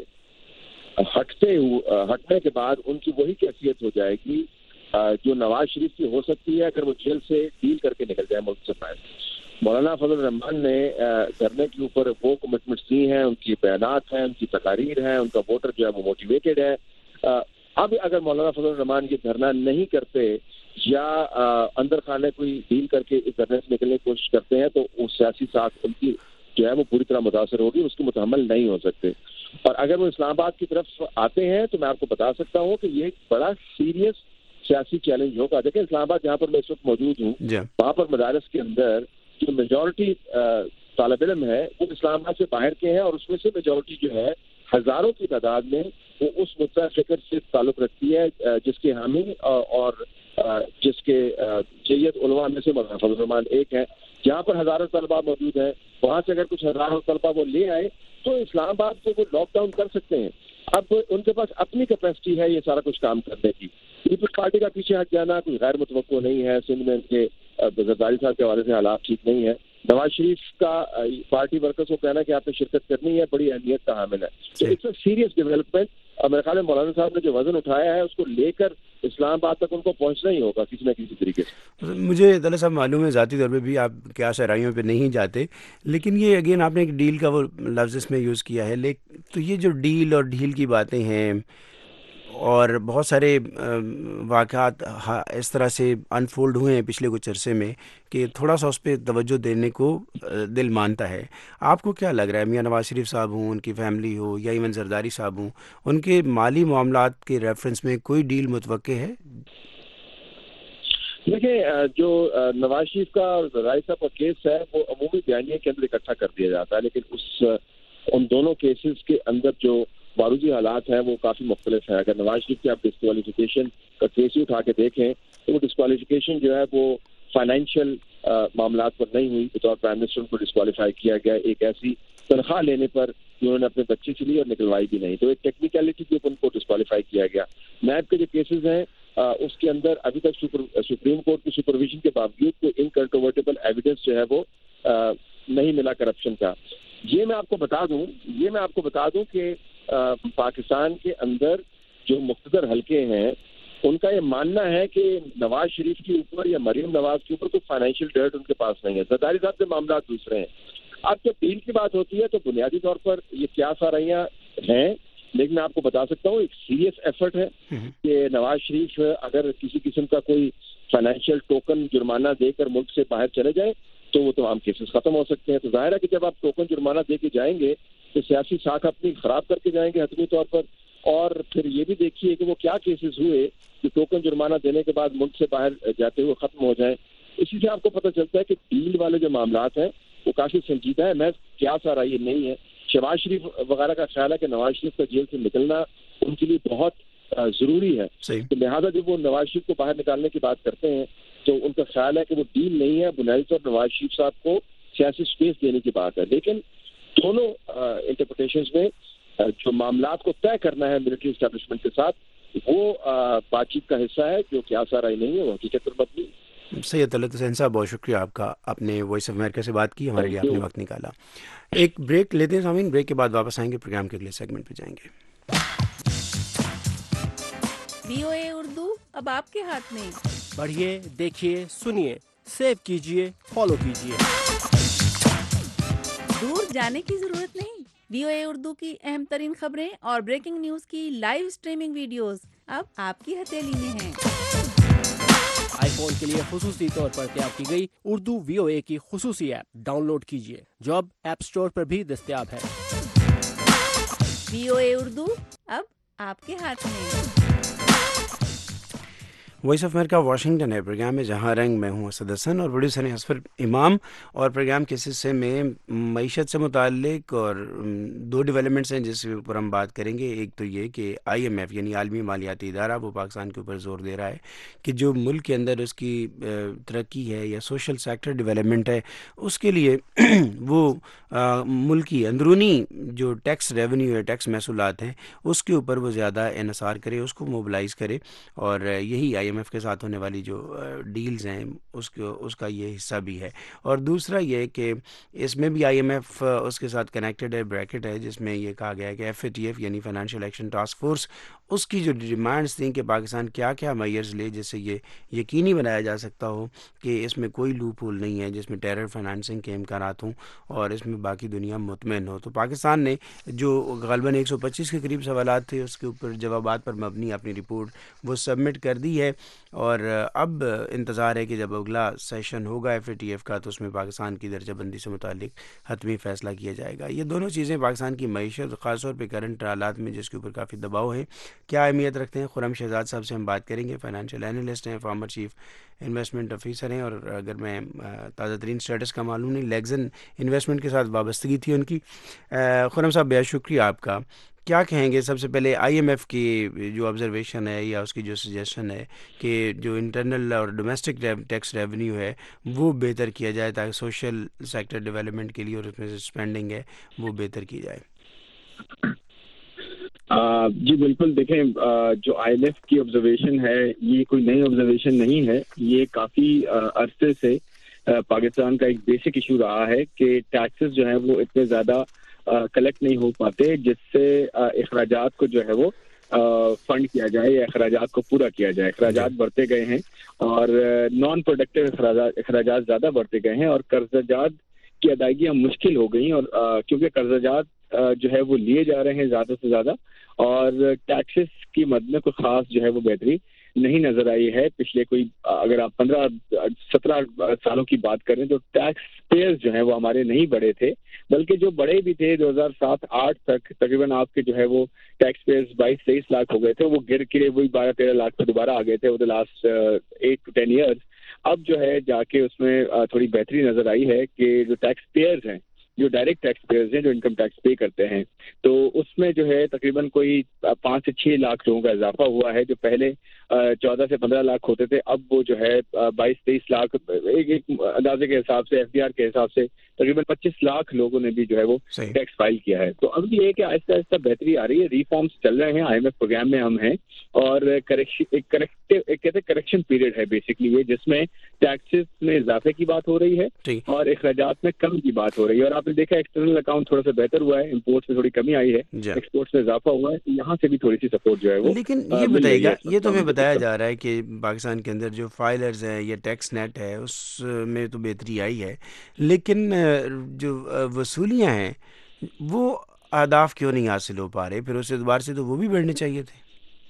ہٹنے کے بعد ان کی وہی کیفیت ہو جائے گی جو نواز شریف کی ہو سکتی ہے اگر وہ جیل سے ڈیل کر کے نکل جائے ملک سے باہر. مولانا مولانا فضل الرحمان نے دھرنے کے اوپر وہ کمٹمنٹس دی ہیں، ان کی بیانات ہیں، ان کی تقاریر ہیں، ان کا ووٹر جو ہے وہ موٹیویٹڈ ہے. اب اگر مولانا فضل الرحمان یہ دھرنا نہیں کرتے یا اندر خانے کوئی ڈیل کر کے اس دھرنے سے نکلنے کی کوشش کرتے ہیں تو اس سیاسی ساکھ ان کی جو ہے وہ پوری طرح متاثر ہوگی، اس کو متحمل نہیں ہو سکتے. اور اگر وہ اسلام آباد کی طرف آتے ہیں تو میں آپ کو بتا سکتا ہوں کہ یہ ایک بڑا سیریس سیاسی چیلنج ہوگا. دیکھیں اسلام آباد جہاں پر میں اس وقت موجود ہوں وہاں پر مدارس کے اندر جو میجورٹی طالب علم ہے وہ اسلام آباد سے باہر کے ہیں، اور اس میں سے میجورٹی جو ہے ہزاروں کی تعداد میں وہ اس نقطۂ فکر سے تعلق رکھتی ہے جس کے حامی اور جس کے جیت علماء میں سے مولانا فضل الرحمان ایک ہے. جہاں پر ہزاروں طلباء موجود ہیں وہاں سے اگر کچھ ہزاروں طلباء وہ لے آئے تو اسلام آباد کو وہ لاک ڈاؤن کر سکتے ہیں. اب ان کے پاس اپنی کیپیسٹی ہے یہ سارا کچھ کام کرنے کی. پیپلز پارٹی کا پیچھے ہٹ جانا کوئی غیر متوقع نہیں ہے. سندھ میں ان کے زرداری صاحب کے حوالے سے حالات ٹھیک نہیں ہے. نواز شریف کا پارٹی ورکرز کو کہنا کہ آپ نے شرکت کرنی ہے بڑی اہمیت کا حامل ہے. تو اٹس اے سیریس ڈیولپمنٹ. اور میرے خیال میں مولانا صاحب نے جو وزن اٹھایا ہے اس کو لے کر اسلام آباد تک ان کو پہنچنا ہی ہوگا کسی نہ کسی طریقے سے. مجھے طلعت صاحب معلوم ہے ذاتی طور پہ بھی آپ کیا سرائیوں پہ نہیں جاتے، لیکن یہ اگین آپ نے ایک ڈیل کا وہ لفظ اس میں یوز کیا ہے. تو یہ جو ڈیل اور ڈھیل کی باتیں ہیں اور بہت سارے واقعات اس طرح سے انفولڈ ہوئے ہیں پچھلے کچھ عرصے میں کہ تھوڑا سا اس پہ توجہ دینے کو دل مانتا ہے. آپ کو کیا لگ رہا ہے میاں نواز شریف صاحب ہوں، ان کی فیملی ہو یا ایون زرداری صاحب ہوں، ان کے مالی معاملات کے ریفرنس میں کوئی ڈیل متوقع ہے؟ دیکھیں جو نواز شریف کا اور زرداری صاحب کا کیس ہے وہ عمومی بیانیے کے اندر اکٹھا کر دیا جاتا ہے، لیکن ان دونوں کیسز کے اندر جو باروزی حالات ہیں وہ کافی مختلف ہیں. اگر نواز شریف کی آپ ڈسکوالیفیکیشن کا کیس ہی اٹھا کے دیکھیں تو وہ ڈسکوالیفیکیشن جو ہے وہ فائنینشیل معاملات پر نہیں ہوئی. بطور پرائم منسٹر ان کو ڈسکوالیفائی کیا گیا ایک ایسی تنخواہ لینے پر جنہوں نے اپنے بچے سے لی اور نکلوائی بھی نہیں. تو ایک ٹیکنیکلٹی کے اوپر ان کو ڈسکوالیفائی کیا گیا. نیب کے جو کیسز ہیں اس کے اندر ابھی تک سپریم کورٹ کی سپرویژن کے باوجود کوئی انکنٹروورٹیبل ایویڈنس جو ہے وہ نہیں ملا کرپشن کا. یہ میں آپ کو بتا دوں کہ پاکستان کے اندر جو مقتدر حلقے ہیں ان کا یہ ماننا ہے کہ نواز شریف کے اوپر یا مریم نواز کے اوپر کوئی فائنینشیل ڈیٹ ان کے پاس نہیں ہے. زرداری صاحب کے معاملات دوسرے ہیں. اب جب ڈیل کی بات ہوتی ہے تو بنیادی طور پر یہ کیا ساریاں ہیں، لیکن میں آپ کو بتا سکتا ہوں ایک سیریس ایفرٹ ہے کہ نواز شریف اگر کسی قسم کا کوئی فائنینشیل ٹوکن جرمانہ دے کر ملک سے باہر چلے جائیں تو وہ تمام کیسز ختم ہو سکتے ہیں. تو ظاہر ہے کہ جب آپ ٹوکن جرمانہ دے کے جائیں گے تو سیاسی ساکھ اپنی خراب کر کے جائیں گے حتمی طور پر. اور پھر یہ بھی دیکھیے کہ وہ کیا کیسز ہوئے کہ ٹوکن جرمانہ دینے کے بعد ملک سے باہر جاتے ہوئے ختم ہو جائیں. اسی سے آپ کو پتہ چلتا ہے کہ ڈیل والے جو معاملات ہیں وہ کافی سنجیدہ ہے. میں کیا سارا یہ نہیں ہے. شہباز شریف وغیرہ کا خیال ہے کہ نواز شریف کا جیل سے نکلنا ان کے لیے بہت ضروری ہے. تو لہٰذا جب وہ نواز شریف کو باہر نکالنے کی بات کرتے ہیں تو ان کا خیال ہے کہ وہ ڈیل نہیں ہے، بنیادی طور پر نواز شریف صاحب کو سیاسی سپیس دینے کی بات ہے. لیکن دونوں انٹرپریٹیشنز میں جو معاملات کو طے کرنا ہے ملٹری اسٹیبلشمنٹ کے ساتھ وہ بات چیت کا حصہ ہے جو کہ آسان نہیں ہے، وہ حقیقت پر مبنی. سید طلعت حسین صاحب بہت شکریہ آپ کا، آپ نے وائس آف امریکہ سے بات کی، ہمارے لیے آپ نے وقت نکالا. ایک بریک لیتے ہیں سامعین، بریک کے بعد واپس آئیں گے، پروگرام کے اگلے سیگمنٹ پہ جائیں گے. VOA اردو اب آپ کے ہاتھ میں. پڑھیے، دیکھیے، سنیے، سیو کیجیے، فالو کیجیے. دور جانے کی ضرورت نہیں. VOA اردو کی اہم ترین خبریں اور بریکنگ نیوز کی لائیو سٹریمنگ ویڈیوز اب آپ کی ہتھیلی میں ہیں. آئی فون کے لیے خصوصی طور پر تیار کی گئی اردو VOA کی خصوصی ایپ ڈاؤن لوڈ کیجیے جو اب ایپ سٹور پر بھی دستیاب ہے. VOA اردو اب آپ کے ہاتھ میں. وائس آف امریکہ واشنگٹن ہے، پروگرام میں جہاں رنگ. میں ہوں اسد حسن اور پروڈیوسر ہیں اسفر امام. اور پروگرام کے حصے میں معیشت سے متعلق اور دو ڈیولپمنٹس ہیں جس کے اوپر ہم بات کریں گے. ایک تو یہ کہ IMF یعنی عالمی مالیاتی ادارہ وہ پاکستان کے اوپر زور دے رہا ہے کہ جو ملک کے اندر اس کی ترقی ہے یا سوشل سیکٹر ڈیولپمنٹ ہے اس کے لیے وہ ملکی اندرونی جو ٹیکس ریونیو ہے، ٹیکس محصولات ہیں، اس کے اوپر وہ زیادہ انحصار کرے، اس کو موبلائز کرے. اور یہی IMF IMF کے ساتھ ہونے والی جو ڈیلز ہیں اس کا یہ حصہ بھی ہے. اور دوسرا یہ کہ اس میں بھی IMF اس کے ساتھ کنیکٹڈ ہے، بریکٹ ہے، جس میں یہ کہا گیا ہے کہ FATF یعنی فائنینشیل ایکشن ٹاسک فورس، اس کی جو ڈیمانڈس تھیں کہ پاکستان کیا کیا میئرز لے جس سے یہ یقینی بنایا جا سکتا ہو کہ اس میں کوئی لوپ ہول نہیں ہے جس میں ٹیرر فائنانسنگ کے امکانات ہوں اور اس میں باقی دنیا مطمئن ہو. تو پاکستان نے جو غالباً 125 کے قریب سوالات تھے اس کے اوپر جوابات پر مبنی اپنی رپورٹ وہ سبمٹ کر دی ہے، اور اب انتظار ہے کہ جب اگلا سیشن ہوگا FATF کا تو اس میں پاکستان کی درجہ بندی سے متعلق حتمی فیصلہ کیا جائے گا. یہ دونوں چیزیں پاکستان کی معیشت خاص طور پہ کرنٹ حالات میں جس کے اوپر کافی دباؤ ہے کیا اہمیت رکھتے ہیں. خرم شہزاد صاحب سے ہم بات کریں گے، فائنینشیل اینالسٹ ہیں، فارمر چیف انویسٹمنٹ آفیسر ہیں، اور اگر میں تازہ ترین اسٹیٹس کا معلوم نہیں، لیگزن انویسٹمنٹ کے ساتھ وابستگی تھی ان کی. خرم صاحب بہت شکریہ آپ کا. کیا کہیں گے سب سے پہلے IMF کی جو آبزرویشن ہے یا اس کی جو سجیشن ہے کہ جو انٹرنل اور ڈومیسٹک ٹیکس ریونیو ہے وہ بہتر کیا جائے تاکہ سوشل سیکٹر ڈیولپمنٹ کے لیے اور اس میں سے اسپینڈنگ ہے وہ بہتر کی جائے؟ جی بالکل، دیکھیں جو IMF کی آبزرویشن ہے یہ کوئی نئی آبزرویشن نہیں ہے. یہ کافی عرصے سے پاکستان کا ایک بیسک ایشو رہا ہے کہ ٹیکسز جو ہیں وہ اتنے زیادہ کلیکٹ نہیں ہو پاتے جس سے اخراجات کو جو ہے وہ فنڈ کیا جائے یا اخراجات کو پورا کیا جائے. اخراجات بڑھتے گئے ہیں اور نان پروڈکٹیو اخراجات زیادہ بڑھتے گئے ہیں اور قرضہ جات کی ادائیگیاں مشکل ہو گئیں، اور کیونکہ قرضہ جات جو ہے وہ لیے جا رہے ہیں زیادہ سے زیادہ، اور ٹیکسز کی مد میں کوئی خاص جو ہے وہ بہتری نہیں نظر آئی ہے. پچھلے کوئی اگر آپ 15-17 سالوں کی بات کریں تو ٹیکس پیئرز جو ہیں وہ ہمارے نہیں بڑے تھے، بلکہ جو بڑے بھی تھے 2007-8 تک تقریباً آپ کے جو ہے وہ ٹیکس پیئرز 22-23 لاکھ ہو گئے تھے. وہ گر کے وہی 12-13 لاکھ پہ دوبارہ آ گئے تھے وہ لاسٹ 8-10 ایئرز. اب جو ہے جا کے اس میں تھوڑی بہتری نظر آئی ہے کہ جو ٹیکس پیئرز ہیں، جو ڈائریکٹ ٹیکس پیئرز ہیں، جو انکم ٹیکس پے کرتے ہیں، تو اس میں جو ہے تقریباً کوئی 5 سے 6 لاکھ لوگوں کا اضافہ ہوا ہے. جو پہلے 14 سے 15 لاکھ ہوتے تھے اب وہ جو ہے 22-23 لاکھ ایک اندازے کے حساب سے FDR کے حساب سے تقریباً 25 لاکھ لوگوں نے بھی جو ہے وہ ٹیکس فائل کیا ہے. تو اب یہ ہے کہ آہستہ آہستہ بہتری آ رہی ہے، ریفارمز چل رہے ہیں. IMF پروگرام میں ہم ہیں اور کریکشن پیریڈ ہے بیسکلی یہ، جس میں ٹیکسز میں اضافے کی بات ہو رہی ہے اور اخراجات میں کم کی بات ہو رہی ہے. اور آپ نے دیکھا ایکسٹرنل اکاؤنٹ تھوڑا سا بہتر ہوا ہے، امپورٹس میں تھوڑی کمی آئی ہے، ایکسپورٹس میں اضافہ ہوا ہے، یہاں سے بھی تھوڑی سی سپورٹ جو ہے وہ. لیکن یہ بتائیے گا، یہ تو ہمیں بتایا جا رہا ہے کہ پاکستان کے اندر جو فائلرز ہیں یا ٹیکس نیٹ ہے اس میں تو بہتری آئی ہے، لیکن جو وصولیاں ہیں وہ اہداف کیوں نہیں حاصل ہو پا رہے؟ پھر اس اعتبار سے تو وہ بھی بڑھنے چاہیے تھے.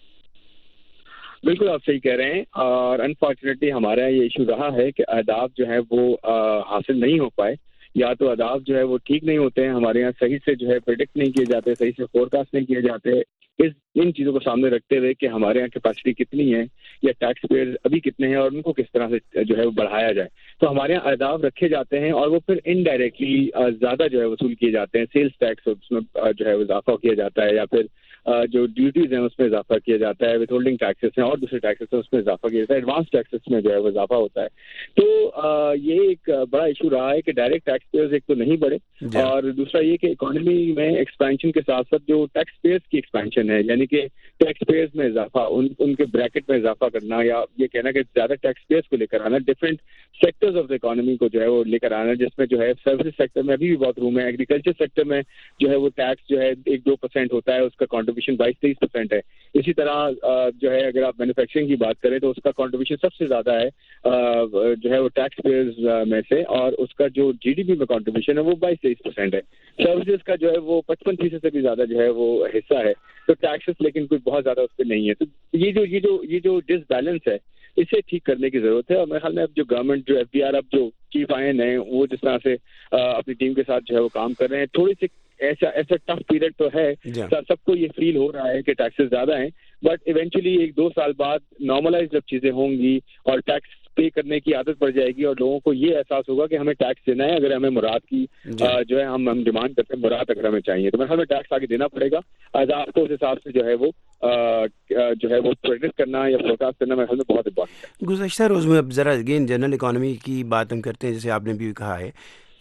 بالکل آپ صحیح کہہ رہے ہیں، اور انفارچونیٹلی ہمارا یہ ایشو رہا ہے کہ اہداف جو ہیں وہ حاصل نہیں ہو پائے. یا تو اہداف جو ہے وہ ٹھیک نہیں ہوتے ہیں، ہمارے یہاں صحیح سے جو ہے پریڈکٹ نہیں کیے جاتے، صحیح سے فور کاسٹ نہیں کیے جاتے. ان چیزوں کو سامنے رکھتے ہوئے کہ ہمارے یہاں کیپیسٹی کتنی ہے یا ٹیکس پیئر ابھی کتنے ہیں اور ان کو کس طرح سے جو ہے وہ بڑھایا جائے، تو ہمارے یہاں اہداف رکھے جاتے ہیں اور وہ پھر انڈائریکٹلی زیادہ جو ہے وصول کیے جاتے ہیں. سیلز ٹیکس اس میں جو ہے اضافہ کیا جاتا ہے، یا پھر جو ڈیوٹیز ہیں اس میں اضافہ کیا جاتا ہے، ود ہولڈنگ ٹیکسز ہیں اور دوسرے ٹیکسز ہیں اس میں اضافہ کیا جاتا ہے، ایڈوانس ٹیکسز میں جو ہے وہ اضافہ ہوتا ہے. تو یہ ایک بڑا ایشو رہا ہے کہ ڈائریکٹ ٹیکس پیئرز ایک تو نہیں بڑھے، اور دوسرا یہ کہ اکانومی میں ایکسپینشن کے ساتھ ساتھ جو ٹیکس پیئرز کی ایکسپینشن ہے، یعنی کہ ٹیکس پیئرز میں اضافہ، ان کے بریکٹ میں اضافہ کرنا، یا یہ کہنا کہ زیادہ ٹیکس پیئرز کو لے کر آنا، different sectors of the economy کو جو ہے وہ لے کر آنا، جس میں جو ہے سروسز سیکٹر میں ابھی بھی بہت روم ہے. ایگریکلچر سیکٹر میں جو ہے وہ ٹیکس جو ہے 1-2% ہوتا ہے، اس کا کنٹریبیوشن 22-23% ہے. اسی طرح جو ہے اگر آپ مینوفیکچرنگ کی بات کریں تو اس کا کنٹریبیوشن سب سے زیادہ ہے جو ہے وہ ٹیکس پیئرز میں سے، اور اس کا جو GDP میں کنٹریبیوشن ہے وہ 22-23% ہے. سروسز کا جو ہے وہ 55% سے بھی زیادہ جو ہے وہ حصہ ہے. تو ٹیکسز لیکن کوئی بہت زیادہ اس پہ نہیں ہے. تو یہ جو ڈس بیلنس ہے اسے ٹھیک کرنے کی ضرورت ہے. اور میرے خیال میں اب جو گورنمنٹ، جو FDR اب جو چیف آئے ہیں وہ جس طرح سے اپنی ٹیم کے ساتھ جو ہے وہ کام کر رہے ہیں، تھوڑی سی ایسا ٹف پیریڈ تو ہے، سب کو یہ فیل ہو رہا ہے کہ ٹیکسز زیادہ ہیں، بٹ ایونچولی 1-2 سال بعد نارملائز جب چیزیں ہوں گی اور ٹیکس پے کرنے کی عادت پڑ جائے گی اور لوگوں کو یہ احساس ہوگا کہ ہمیں ٹیکس دینا ہے، اگر ہمیں مراد کی جو ہے ہم ڈیمانڈ کرتے ہیں، مراد اگر ہمیں چاہیے تو میرے خیال میں ٹیکس آگے دینا پڑے گا. آپ کو اس حساب سے جو ہے وہ پریڈکٹ کرنا یا فورکاسٹ کرنا میرے خیال میں بہت امپورٹنٹ ہے. گزشتہ روز میں اب ذرا اگین جنرل اکانومی کی بات ہم کرتے ہیں، جیسے آپ نے بھی کہا ہے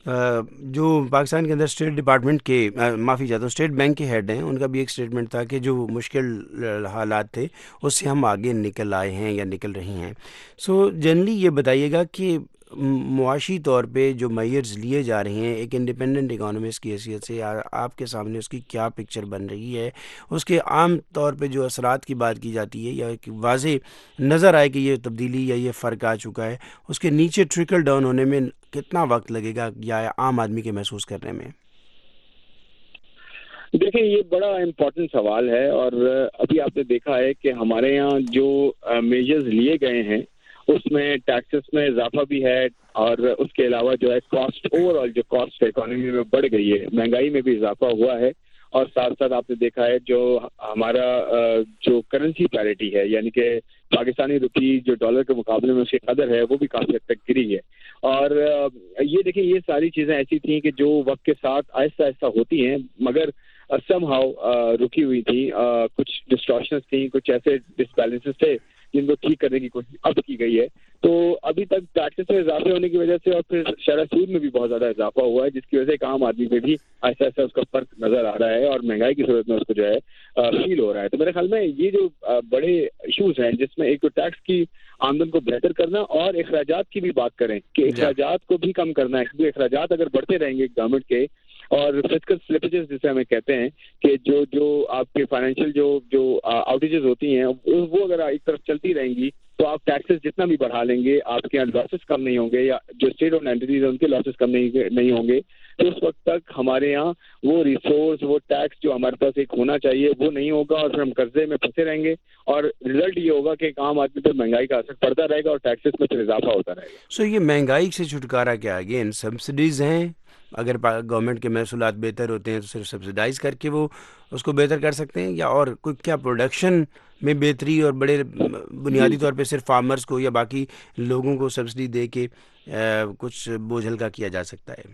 جو پاکستان کے اندر اسٹیٹ ڈپارٹمنٹ کے معافی چاہتا ہوں اسٹیٹ بینک کے ہیڈ ہیں، ان کا بھی ایک اسٹیٹمنٹ تھا کہ جو مشکل حالات تھے اس سے ہم آگے نکل آئے ہیں یا نکل رہے ہیں. سو جنرلی یہ بتائیے گا کہ معاشی طور پہ جو میئرز لیے جا رہے ہیں ایک انڈیپینڈنٹ اکانومسٹ کی حیثیت سے آپ کے سامنے اس کی کیا پکچر بن رہی ہے، اس کے عام طور پہ جو اثرات کی بات کی جاتی ہے یا ایک واضح نظر آئے کہ یہ تبدیلی یا یہ فرق آ چکا ہے، اس کے نیچے ٹرکل ڈاؤن ہونے میں کتنا وقت لگے گا یا عام آدمی کے محسوس کرنے میں؟ دیکھیں یہ بڑا امپورٹنٹ سوال ہے، اور ابھی آپ نے دیکھا ہے کہ ہمارے یہاں جو میجرز لیے گئے ہیں اس میں ٹیکسز میں اضافہ بھی ہے، اور اس کے علاوہ جو ہے کاسٹ اوور آل جو کاسٹ اکانومی میں بڑھ گئی ہے، مہنگائی میں بھی اضافہ ہوا ہے، اور ساتھ ساتھ آپ نے دیکھا ہے جو ہمارا جو کرنسی پیرٹی ہے، یعنی کہ پاکستانی روپی جو ڈالر کے مقابلے میں اس کی قدر ہے وہ بھی کافی حد تک گری ہے. اور یہ دیکھیں یہ ساری چیزیں ایسی تھیں کہ جو وقت کے ساتھ آہستہ آہستہ ہوتی ہیں، مگر سم ہاؤ رکی ہوئی تھی. کچھ ڈسٹارشنز تھیں، کچھ ایسے ڈسبیلنسز تھے جن کو ٹھیک کرنے کی کوشش اب کی گئی ہے. تو ابھی تک ٹیکسز میں اضافے ہونے کی وجہ سے اور پھر شرح سود میں بھی بہت زیادہ اضافہ ہوا ہے، جس کی وجہ سے ایک عام آدمی پہ بھی آہستہ آہستہ اس کا فرق نظر آ رہا ہے، اور مہنگائی کی صورت میں اس کو جو ہے فیل ہو رہا ہے. تو میرے خیال میں یہ جو بڑے ایشوز ہیں، جس میں ایک تو ٹیکس کی آمدن کو بہتر کرنا اور اخراجات کی بھی بات کریں کہ اخراجات کو بھی کم کرنا ہے، کیونکہ اخراجات اگر بڑھتے رہیں گے گورنمنٹ کے، اور فسکل سلپیجز جسے ہمیں کہتے ہیں کہ جو آپ کے فائنینشیل جو آؤٹیجز ہوتی ہیں وہ اگر ایک طرف چلتی رہیں گی تو آپ ٹیکسز جتنا بھی بڑھا لیں گے آپ کے یہاں لاسز کم نہیں ہوں گے، یا جو اسٹیٹ اونڈ اینٹیز ہیں ان کے لاسز کم نہیں ہوں گے. تو اس وقت تک ہمارے یہاں وہ ریسورس وہ ٹیکس جو ہمارے پاس ایک ہونا چاہیے وہ نہیں ہوگا، اور پھر ہم قرضے میں پھنسے رہیں گے، اور رزلٹ یہ ہوگا کہ ایک عام آدمی پر مہنگائی کا اثر پڑتا رہے گا اور ٹیکسز میں پھر اضافہ ہوتا رہے گا. سو یہ مہنگائی سے چھٹکارا کیا اگین سبسڈیز ہیں؟ اگر گورنمنٹ کے محصولات بہتر ہوتے ہیں تو صرف سبسڈائز کر کے وہ اس کو بہتر کر سکتے ہیں، یا اور کوئی کیا پروڈکشن میں بہتری اور بڑے بنیادی طور پہ صرف فارمرز کو یا باقی لوگوں کو سبسڈی دے کے کچھ بوجھ ہلکا کیا جا سکتا ہے؟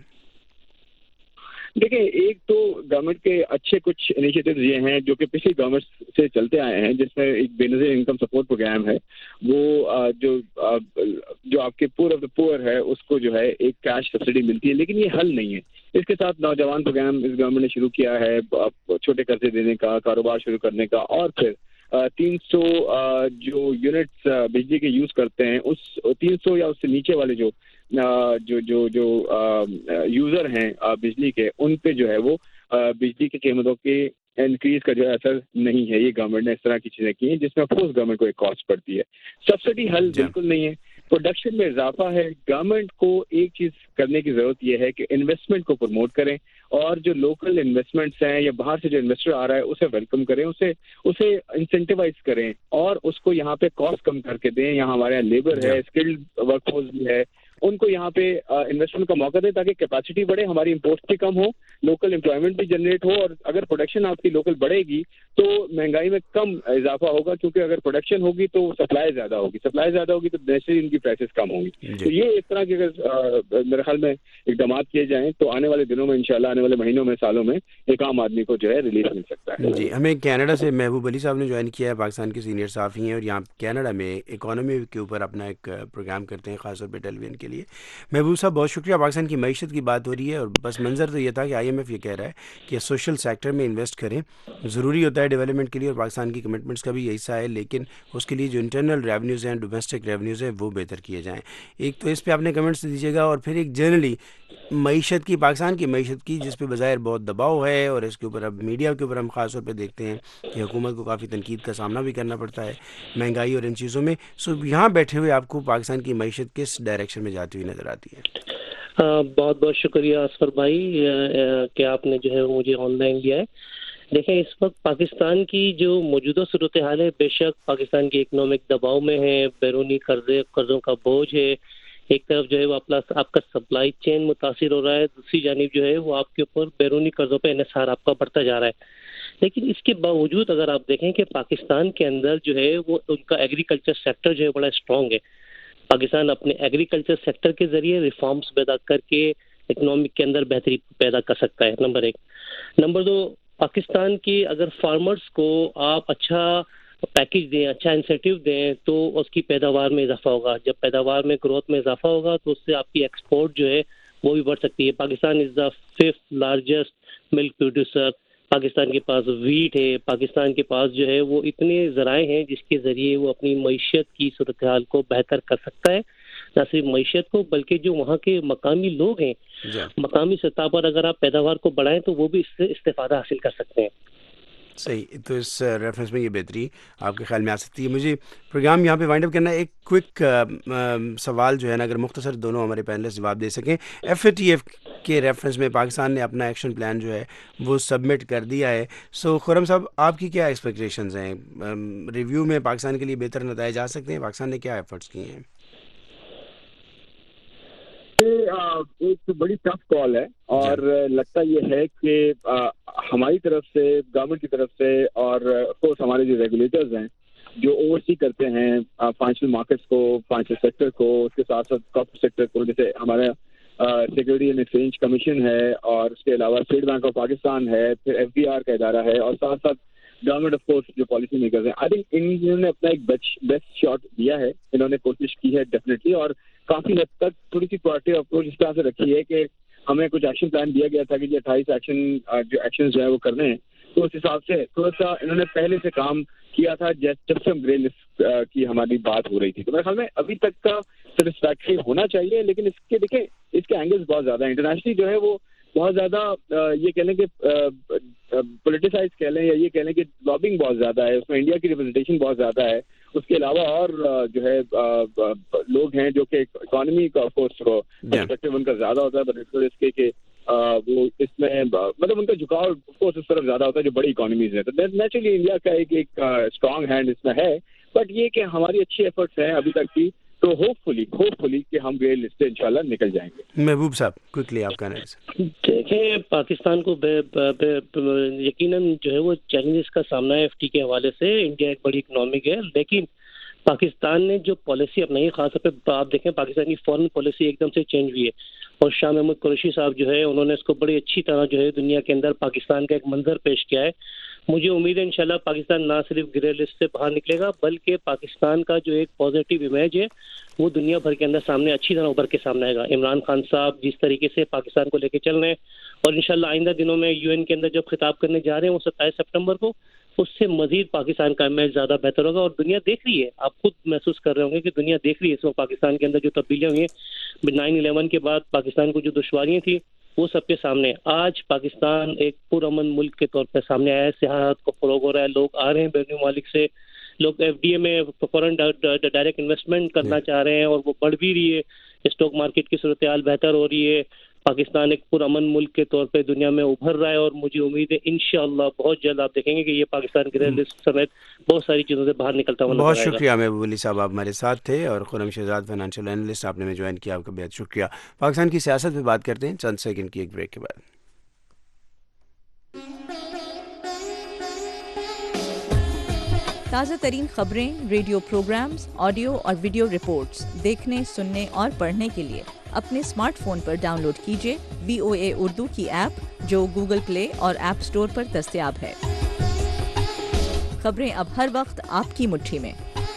دیکھیں ایک تو گورنمنٹ کے اچھے کچھ انیشیٹوز یہ ہیں جو کہ پچھلی گورنمنٹ سے چلتے آئے ہیں، جس میں ایک بے نظیر انکم سپورٹ پروگرام ہے. وہ جو آپ کے پور آف دا پور ہے اس کو جو ہے ایک کیش سبسڈی ملتی ہے، لیکن یہ حل نہیں ہے. اس کے ساتھ نوجوان پروگرام اس گورنمنٹ نے شروع کیا ہے، چھوٹے قرضے دینے کا، کاروبار شروع کرنے کا، اور پھر 300 جو یونٹس بجلی کے یوز کرتے ہیں اس 300 یا اس سے نیچے والے جو یوزر ہیں بجلی کے، ان پہ جو ہے وہ بجلی کی قیمتوں کے انکریز کا جو ہے اثر نہیں ہے. یہ گورنمنٹ نے اس طرح کی چیزیں کی ہیں جس میں افسوس گورنمنٹ کو ایک کاسٹ پڑتی ہے. سبسڈی حل بالکل نہیں ہے. پروڈکشن میں اضافہ ہے. گورنمنٹ کو ایک چیز کرنے کی ضرورت یہ ہے کہ انویسٹمنٹ کو پروموٹ کریں، اور جو لوکل انویسٹمنٹس ہیں یا باہر سے جو انویسٹر آ رہا ہے اسے ویلکم کریں، اسے انسینٹیوائز کریں، اور اس کو یہاں پہ کاسٹ کم کر کے دیں. یہاں ہمارے یہاں لیبر ہے، اسکلڈ ورک فورس بھی ہے، ان کو یہاں پہ انویسٹمنٹ کا موقع دیں تاکہ کیپیسٹی بڑھے، ہماری امپورٹس بھی کم ہو، لوکل امپلائمنٹ بھی جنریٹ ہو. اور اگر پروڈکشن آپ کی لوکل بڑھے گی تو مہنگائی میں کم اضافہ ہوگا، کیونکہ اگر پروڈکشن ہوگی تو سپلائی زیادہ ہوگی تو نیچرلی ان کی پرائسز کم ہوں گی. تو یہ اس طرح کے اگر میرے خیال میں اقدامات کیے جائیں تو آنے والے دنوں میں انشاءاللہ، آنے والے مہینوں میں، سالوں میں ایک عام آدمی کو جو ہے ریلیف مل سکتا ہے. جی، ہمیں کینیڈا سے محبوب علی صاحب نے جوائن کیا ہے، پاکستان کے سینئر صحافی ہیں اور یہاں کینیڈا میں اکانومی کے اوپر اپنا ایک پروگرام کرتے ہیں خاص طور پہ ٹیلی ویژن کے لیے. محبوب صاحب بہت شکریہ. پاکستان کی معیشت کی بات ہو رہی ہے اور بس منظر تو یہ تھا کہ IMF یہ کہہ رہا ہے کہ سوشل سیکٹر میں انویسٹ کریں، ضروری ہوتا ہے ڈیولپمنٹ کے لیے، اور پاکستان کی کمٹمنٹس کا بھی یہی حصہ ہے، لیکن اس کے لیے جو انٹرنل ریونیوز ہیں، ڈومیسٹک ریونیوز ہیں، وہ بہتر کیے جائیں. ایک تو اس پہ آپ نے کمنٹس دیجیے گا، اور پھر ایک جنرلی معیشت کی، پاکستان کی معیشت کی، جس پہ بظاہر بہت دباؤ ہے، اور اس کے اوپر اب میڈیا کے اوپر ہم خاص طور پہ دیکھتے ہیں کہ حکومت کو کافی تنقید کا سامنا بھی کرنا پڑتا ہے مہنگائی اور ان چیزوں میں. سو یہاں بیٹھے ہوئے آپ کو پاکستان کی معیشت کس ڈائریکشن میں جاتی ہوئی نظر آتی ہے؟ بہت بہت شکریہ اصفر بھائی کہ آپ نے جو ہے مجھے آن لائن لیا ہے. دیکھیں اس وقت پاکستان کی جو موجودہ صورتحال ہے، بے شک پاکستان کی اکنامک دباؤ میں ہے، بیرونی قرضوں کا بوجھ ہے. ایک طرف جو ہے وہ آپ کا سپلائی چین متاثر ہو رہا ہے، دوسری جانب جو ہے وہ آپ کے اوپر بیرونی قرضوں پہ انحصار آپ کا بڑھتا جا رہا ہے. لیکن اس کے باوجود اگر آپ دیکھیں کہ پاکستان کے اندر جو ہے وہ ان کا ایگریکلچر سیکٹر جو ہے بڑا اسٹرانگ ہے. پاکستان اپنے ایگریکلچر سیکٹر کے ذریعے ریفارمز پیدا کر کے اکنامک کے اندر بہتری پیدا کر سکتا ہے، نمبر ایک. نمبر دو، پاکستان کی اگر فارمرز کو آپ اچھا پیکیج دیں، اچھا انسینٹیو دیں تو اس کی پیداوار میں اضافہ ہوگا. جب پیداوار میں گروتھ میں اضافہ ہوگا تو اس سے آپ کی ایکسپورٹ جو ہے وہ بھی بڑھ سکتی ہے. Pakistan is the 5th largest milk producer. Pakistan کے پاس ویٹ ہے, پاکستان کے پاس جو ہے وہ اتنے ذرائع ہیں جس کے ذریعے وہ اپنی معیشت کی صورتحال کو بہتر کر سکتا ہے. نہ صرف معیشت کو بلکہ جو وہاں کے مقامی لوگ ہیں, مقامی سطح پر اگر آپ پیداوار کو بڑھائیں تو وہ بھی اس سے استفادہ حاصل کر سکتے ہیں. صحیح. تو اس ریفرنس میں یہ بہتری آپ کے خیال میں آ سکتی ہے. مجھے پروگرام یہاں پہ وائنڈ اپ کرنا ہے. ایک کوئک سوال جو ہے نا, اگر مختصر دونوں ہمارے پینلسٹ جواب دے سکیں. FATF کے ریفرنس میں پاکستان نے اپنا ایکشن پلان جو ہے وہ سبمٹ کر دیا ہے. سو خرم صاحب, آپ کی کیا ایکسپیکٹیشنز ہیں؟ ریویو میں پاکستان کے لیے بہتر نتائج آ سکتے ہیں؟ پاکستان نے کیا ایفرٹس کیے ہیں؟ ایک بڑی ٹف کال ہے, اور لگتا یہ ہے کہ ہماری طرف سے, گورنمنٹ کی طرف سے, اور آف کورس ہمارے جو ریگولیٹرز ہیں جو اوورسی کرتے ہیں فائنینشیل مارکیٹس کو, فائنینشیل سیکٹر کو, اس کے ساتھ ساتھ کارپوریٹ سیکٹر کو, جیسے ہمارا سیکورٹی اینڈ ایکسچینج کمیشن ہے, اور اس کے علاوہ اسٹیٹ بینک آف پاکستان ہے, پھر FBR کا ادارہ ہے, اور ساتھ ساتھ گورنمنٹ آف کورس جو پالیسی میکرز ہیں. آئی تھنک انہوں نے اپنا ایک بیسٹ شاٹ دیا ہے, انہوں نے کوشش کی ہے ڈیفینیٹلی, اور کافی حد تک تھوڑی سی پروایکٹیو اپروچ اس طرح سے رکھی ہے کہ ہمیں کچھ ایکشن پلان دیا گیا تھا کہ 28 ایکشن جو ہے وہ کرنے ہیں, تو اس حساب سے تھوڑا سا انہوں نے پہلے سے کام کیا تھا جب سے ہم گرے لسٹ کی ہماری بات ہو رہی تھی. تو میرے خیال میں ابھی تک کا سیٹسفیکٹری ہونا چاہیے, لیکن اس کے دیکھیں اس کے اینگلز بہت زیادہ ہیں. انٹرنیشنلی جو ہے وہ بہت زیادہ یہ کہہ لیں کہ پولیٹیسائز کہہ لیں, یا یہ کہہ لیں کہ لابنگ بہت زیادہ ہے, اس میں انڈیا کی ریپرزنٹیشن بہت زیادہ ہے. اس کے علاوہ اور جو ہے لوگ ہیں جو کہ اکانومی کا آف کورس پرسپیکٹو ان کا زیادہ ہوتا ہے, بٹ اس کے کہ وہ اس میں مطلب ان کا جھکاؤ آف کورس اس طرف زیادہ ہوتا ہے جو بڑی اکانومیز ہیں. تو نیچرلی انڈیا کا ایک اسٹرانگ ہینڈ اس میں ہے, بٹ یہ کہ ہماری اچھی ایفرٹس ہیں ابھی تک کی, تو ہوپ فلی کہ ہم گرے لسٹ سے انشاءاللہ نکل جائیں گے. محبوب صاحب کوئکلی آپ کا نظر. دیکھیں پاکستان کو یقیناً جو ہے وہ چیلنجز کا سامنا ہے. FT کے حوالے سے انڈیا ایک بڑی اکنامک ہے, لیکن پاکستان نے جو پالیسی اپنائی ہے, خاص طور پہ آپ دیکھیں پاکستان کی فورن پالیسی ایک دم سے چینج ہوئی ہے, اور شاہ محمود قریشی صاحب جو ہے انہوں نے اس کو بڑی اچھی طرح جو ہے دنیا کے اندر پاکستان کا ایک منظر پیش کیا ہے. مجھے امید ہے انشاءاللہ پاکستان نہ صرف گرے لسٹ سے باہر نکلے گا, بلکہ پاکستان کا جو ایک پازیٹیو امیج ہے وہ دنیا بھر کے اندر سامنے اچھی طرح ابھر کے سامنے آئے گا. عمران خان صاحب جس طریقے سے پاکستان کو لے کے چل رہے ہیں, اور انشاءاللہ آئندہ دنوں میں UN کے اندر جب خطاب کرنے جا رہے ہیں وہ 27 سپٹمبر کو, اس سے مزید پاکستان کا امیج زیادہ بہتر ہوگا. اور دنیا دیکھ رہی ہے, آپ خود محسوس کر رہے ہوں گے کہ دنیا دیکھ رہی ہے اس وقت پاکستان کے اندر جو تبدیلیاں ہوئی ہیں 9/11 کے بعد پاکستان کو جو دشواریاں تھیں وہ سب کے سامنے. آج پاکستان ایک پرامن ملک کے طور پہ سامنے آیا ہے, سیاحت کو فروغ ہو رہا ہے, لوگ آ رہے ہیں بیرون ممالک سے, لوگ FDA میں فورن ڈائریکٹ انویسٹمنٹ کرنا چاہ رہے ہیں, اور وہ بڑھ بھی رہی ہے. اسٹاک مارکیٹ کی صورتحال بہتر ہو رہی ہے. پاکستان ایک پرامن ملک کے طور پہ دنیا میں ابھر رہا ہے, اور مجھے امید ہے انشاءاللہ بہت جلد آپ دیکھیں گے کہ یہ پاکستان گرے لسٹ سمیت بہت ساری چیزوں سے باہر نکلتا ہوا نظر آئے گا. بہت شکریہ محبوب علی صاحب, آپ ہمارے ساتھ تھے, اور خرم شہزاد فائنینشیل اینالسٹ, آپ نے میں جوائن کیا, آپ کا بہت شکریہ. پاکستان کی سیاست پہ بات کرتے ہیں چند سیکنڈ کی ایک بریک کے بعد. تازہ ترین خبریں, ریڈیو پروگرامز, آڈیو اور ویڈیو رپورٹس دیکھنے, سننے اور پڑھنے کے لیے اپنے اسمارٹ فون پر ڈاؤن لوڈ کیجیے VOA اردو کی ایپ, جو گوگل پلے اور ایپ اسٹور پر دستیاب ہے. خبریں اب ہر وقت آپ کی مٹھی میں.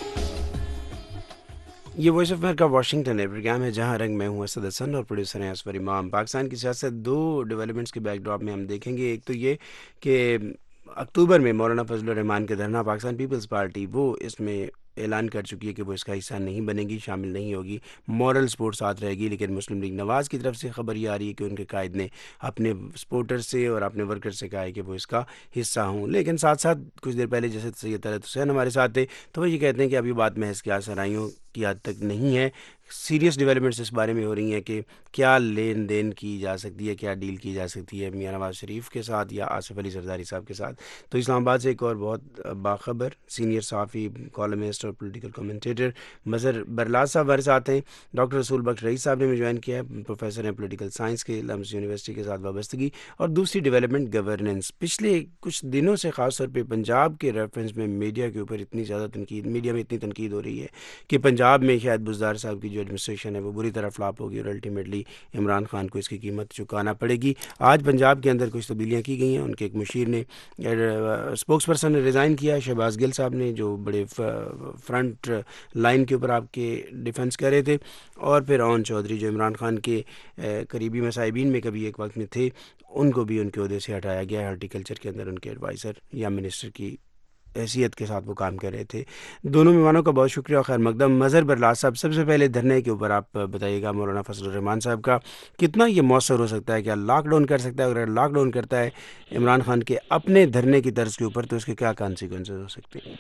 یہ وائس آف امریکہ واشنگٹن ہے, پروگرام ہے جہاں رنگ. میں ہوں اسد حسن اور پروڈیوسر ہیں اسفر امام. پاکستان کی سیاست دو ڈیولپمنٹس کے بیک ڈراپ میں ہم دیکھیں گے. ایک تو یہ کہ اکتوبر میں مولانا فضل الرحمان کے دھرنا پاکستان پیپلز پارٹی وہ اس میں اعلان کر چکی ہے کہ وہ اس کا حصہ نہیں بنے گی, شامل نہیں ہوگی. مورل سپورٹ ساتھ رہے گی, لیکن مسلم لیگ نواز کی طرف سے خبر یہ آ رہی ہے کہ ان کے قائد نے اپنے سپورٹر سے اور اپنے ورکر سے کہا ہے کہ وہ اس کا حصہ ہوں. لیکن ساتھ ساتھ کچھ دیر پہلے جیسے سید طلعت حسین ہمارے ساتھ تھے, تو وہ یہ کہتے ہیں کہ اب یہ بات محض کیا سرائیوں کی حد تک نہیں ہے. سیریس ڈیولپمنٹس اس بارے میں ہو رہی ہیں کہ کیا لین دین کی جا سکتی ہے, کیا ڈیل کی جا سکتی ہے میاں نواز شریف کے ساتھ یا آصف علی زرداری صاحب کے ساتھ. تو اسلام آباد سے ایک اور بہت باخبر سینئر صحافی, کالمسٹ اور پولیٹیکل کمنٹیٹر مظہر برلاس صاحب ہمارے ساتھ ہیں. ڈاکٹر رسول بخش رئیس صاحب نے بھی جوائن کیا ہے, پروفیسر ہیں پولیٹیکل سائنس کے, لمز یونیورسٹی کے ساتھ وابستگی. اور دوسری ڈیولپمنٹ گورننس. پچھلے کچھ دنوں سے خاص طور پہ پنجاب کے ریفرنس میں میڈیا کے اوپر اتنی زیادہ تنقید, میڈیا میں اتنی تنقید ہو رہی ہے کہ پنجاب میں شاید بزدار صاحب کی جو ایڈمنسٹریشن ہے وہ بری طرح فلاپ ہوگی اور الٹیمیٹلی عمران خان کو اس کی قیمت چکانا پڑے گی. آج پنجاب کے اندر کچھ تبدیلیاں کی گئی ہیں. ان کے ایک مشیر نے اسپوکس پرسن نے ریزائن کیا. شہباز گل صاحب نے جو بڑے فرنٹ لائن کے اوپر آپ کے ڈیفنس کر رہے تھے, اور پھر اون چودھری جو عمران خان کے قریبی مصاحبین میں کبھی ایک وقت میں تھے, ان کو بھی ان کے عہدے سے ہٹایا گیا ہے. ہارٹیکلچر کے اندر ان کے ایڈوائزر یا منسٹر کی حیثیت کے ساتھ وہ کام کر رہے تھے. دونوں مہمانوں کا بہت شکریہ اور خیر مقدم. مظہر برلاس صاحب, سب سے پہلے دھرنے کے اوپر آپ بتائیے گا مولانا فضل الرحمان صاحب کا کتنا یہ مؤثر ہو سکتا ہے, کیا لاک ڈاؤن کر سکتا ہے؟ اگر لاک ڈاؤن کرتا ہے عمران خان کے اپنے دھرنے کی طرز کے اوپر تو اس کے کیا کانسیکوینسز ہو سکتے ہیں؟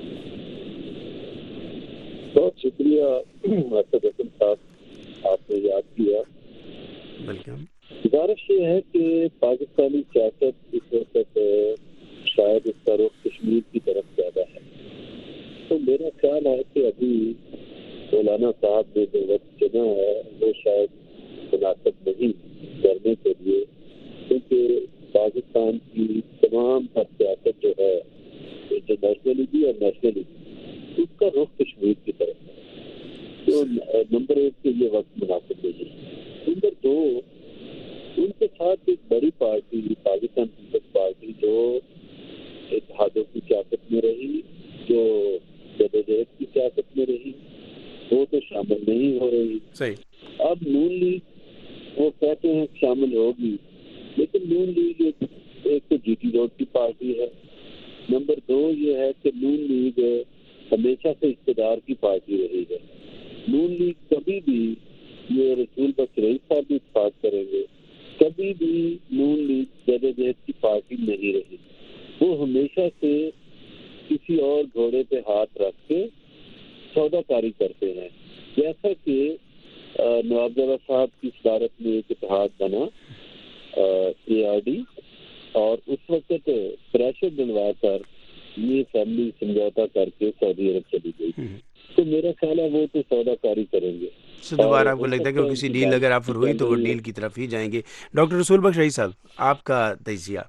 بہت شکریہ اسد حسن صاحب, آپ نے یاد کیا. ویلکم. گزارش یہ ہے کہ پاکستانی سیاست اس وقت شاید اس کا رخ کشمیر کی طرف زیادہ ہے. تو میرا خیال ہے کہ ابھی مولانا صاحب نے جو وقت چنا ہے وہ شاید مناسب نہیں کرنے کے لیے, کیونکہ پاکستان کی تمام تر سیاست جو ہے انٹرنیشنلی اور نیشنلی اس کا رخ کشمیر کی طرف ہے. تو نمبر ایک کے یہ وقت مناسب نہیں. نمبر دو, ان کے ساتھ ایک بڑی پارٹی پاکستان پیپلز پارٹی جو اتحادوں کی سیاست میں رہی, جو جدوجہد کی سیاست میں رہی, وہ تو شامل نہیں ہو رہی. صحیح. اب نون لیگ وہ کہتے ہیں شامل ہوگی, لیکن نون لیگ ایک تو جی ٹی روڈ کی پارٹی ہے. نمبر دو یہ ہے کہ نون لیگ ہمیشہ سے اقتدار کی پارٹی رہی ہے. نون لیگ کبھی بھی, یہ رسول بخش رئیس صاحب بھی اتفاق کریں گے, کبھی بھی نون لیگ جدوجہد کی پارٹی نہیں رہی. وہ ہمیشہ سے کسی اور گھوڑے پہ ہاتھ رکھ کے سودا کاری کرتے ہیں. جیسا کہ نواب زادہ صاحب کی صدارت میں ایک اتحاد بنا اے آر ڈی, اور اس وقت پریشر ڈلوا کر یہ فیملی سمجھوتا کر کے سعودی عرب چلی گئی. تو میرا خیال ہے وہ تو سودا کاری کریں گے. دوبارہ آپ کو لگتا ہے کہ وہ کسی ڈیل اگر آپ ہوئی تو وہ ڈیل کی طرف ہی جائیں گے. ڈاکٹر رسول بخش رئیس صاحب, آپ کا تجزیہ؟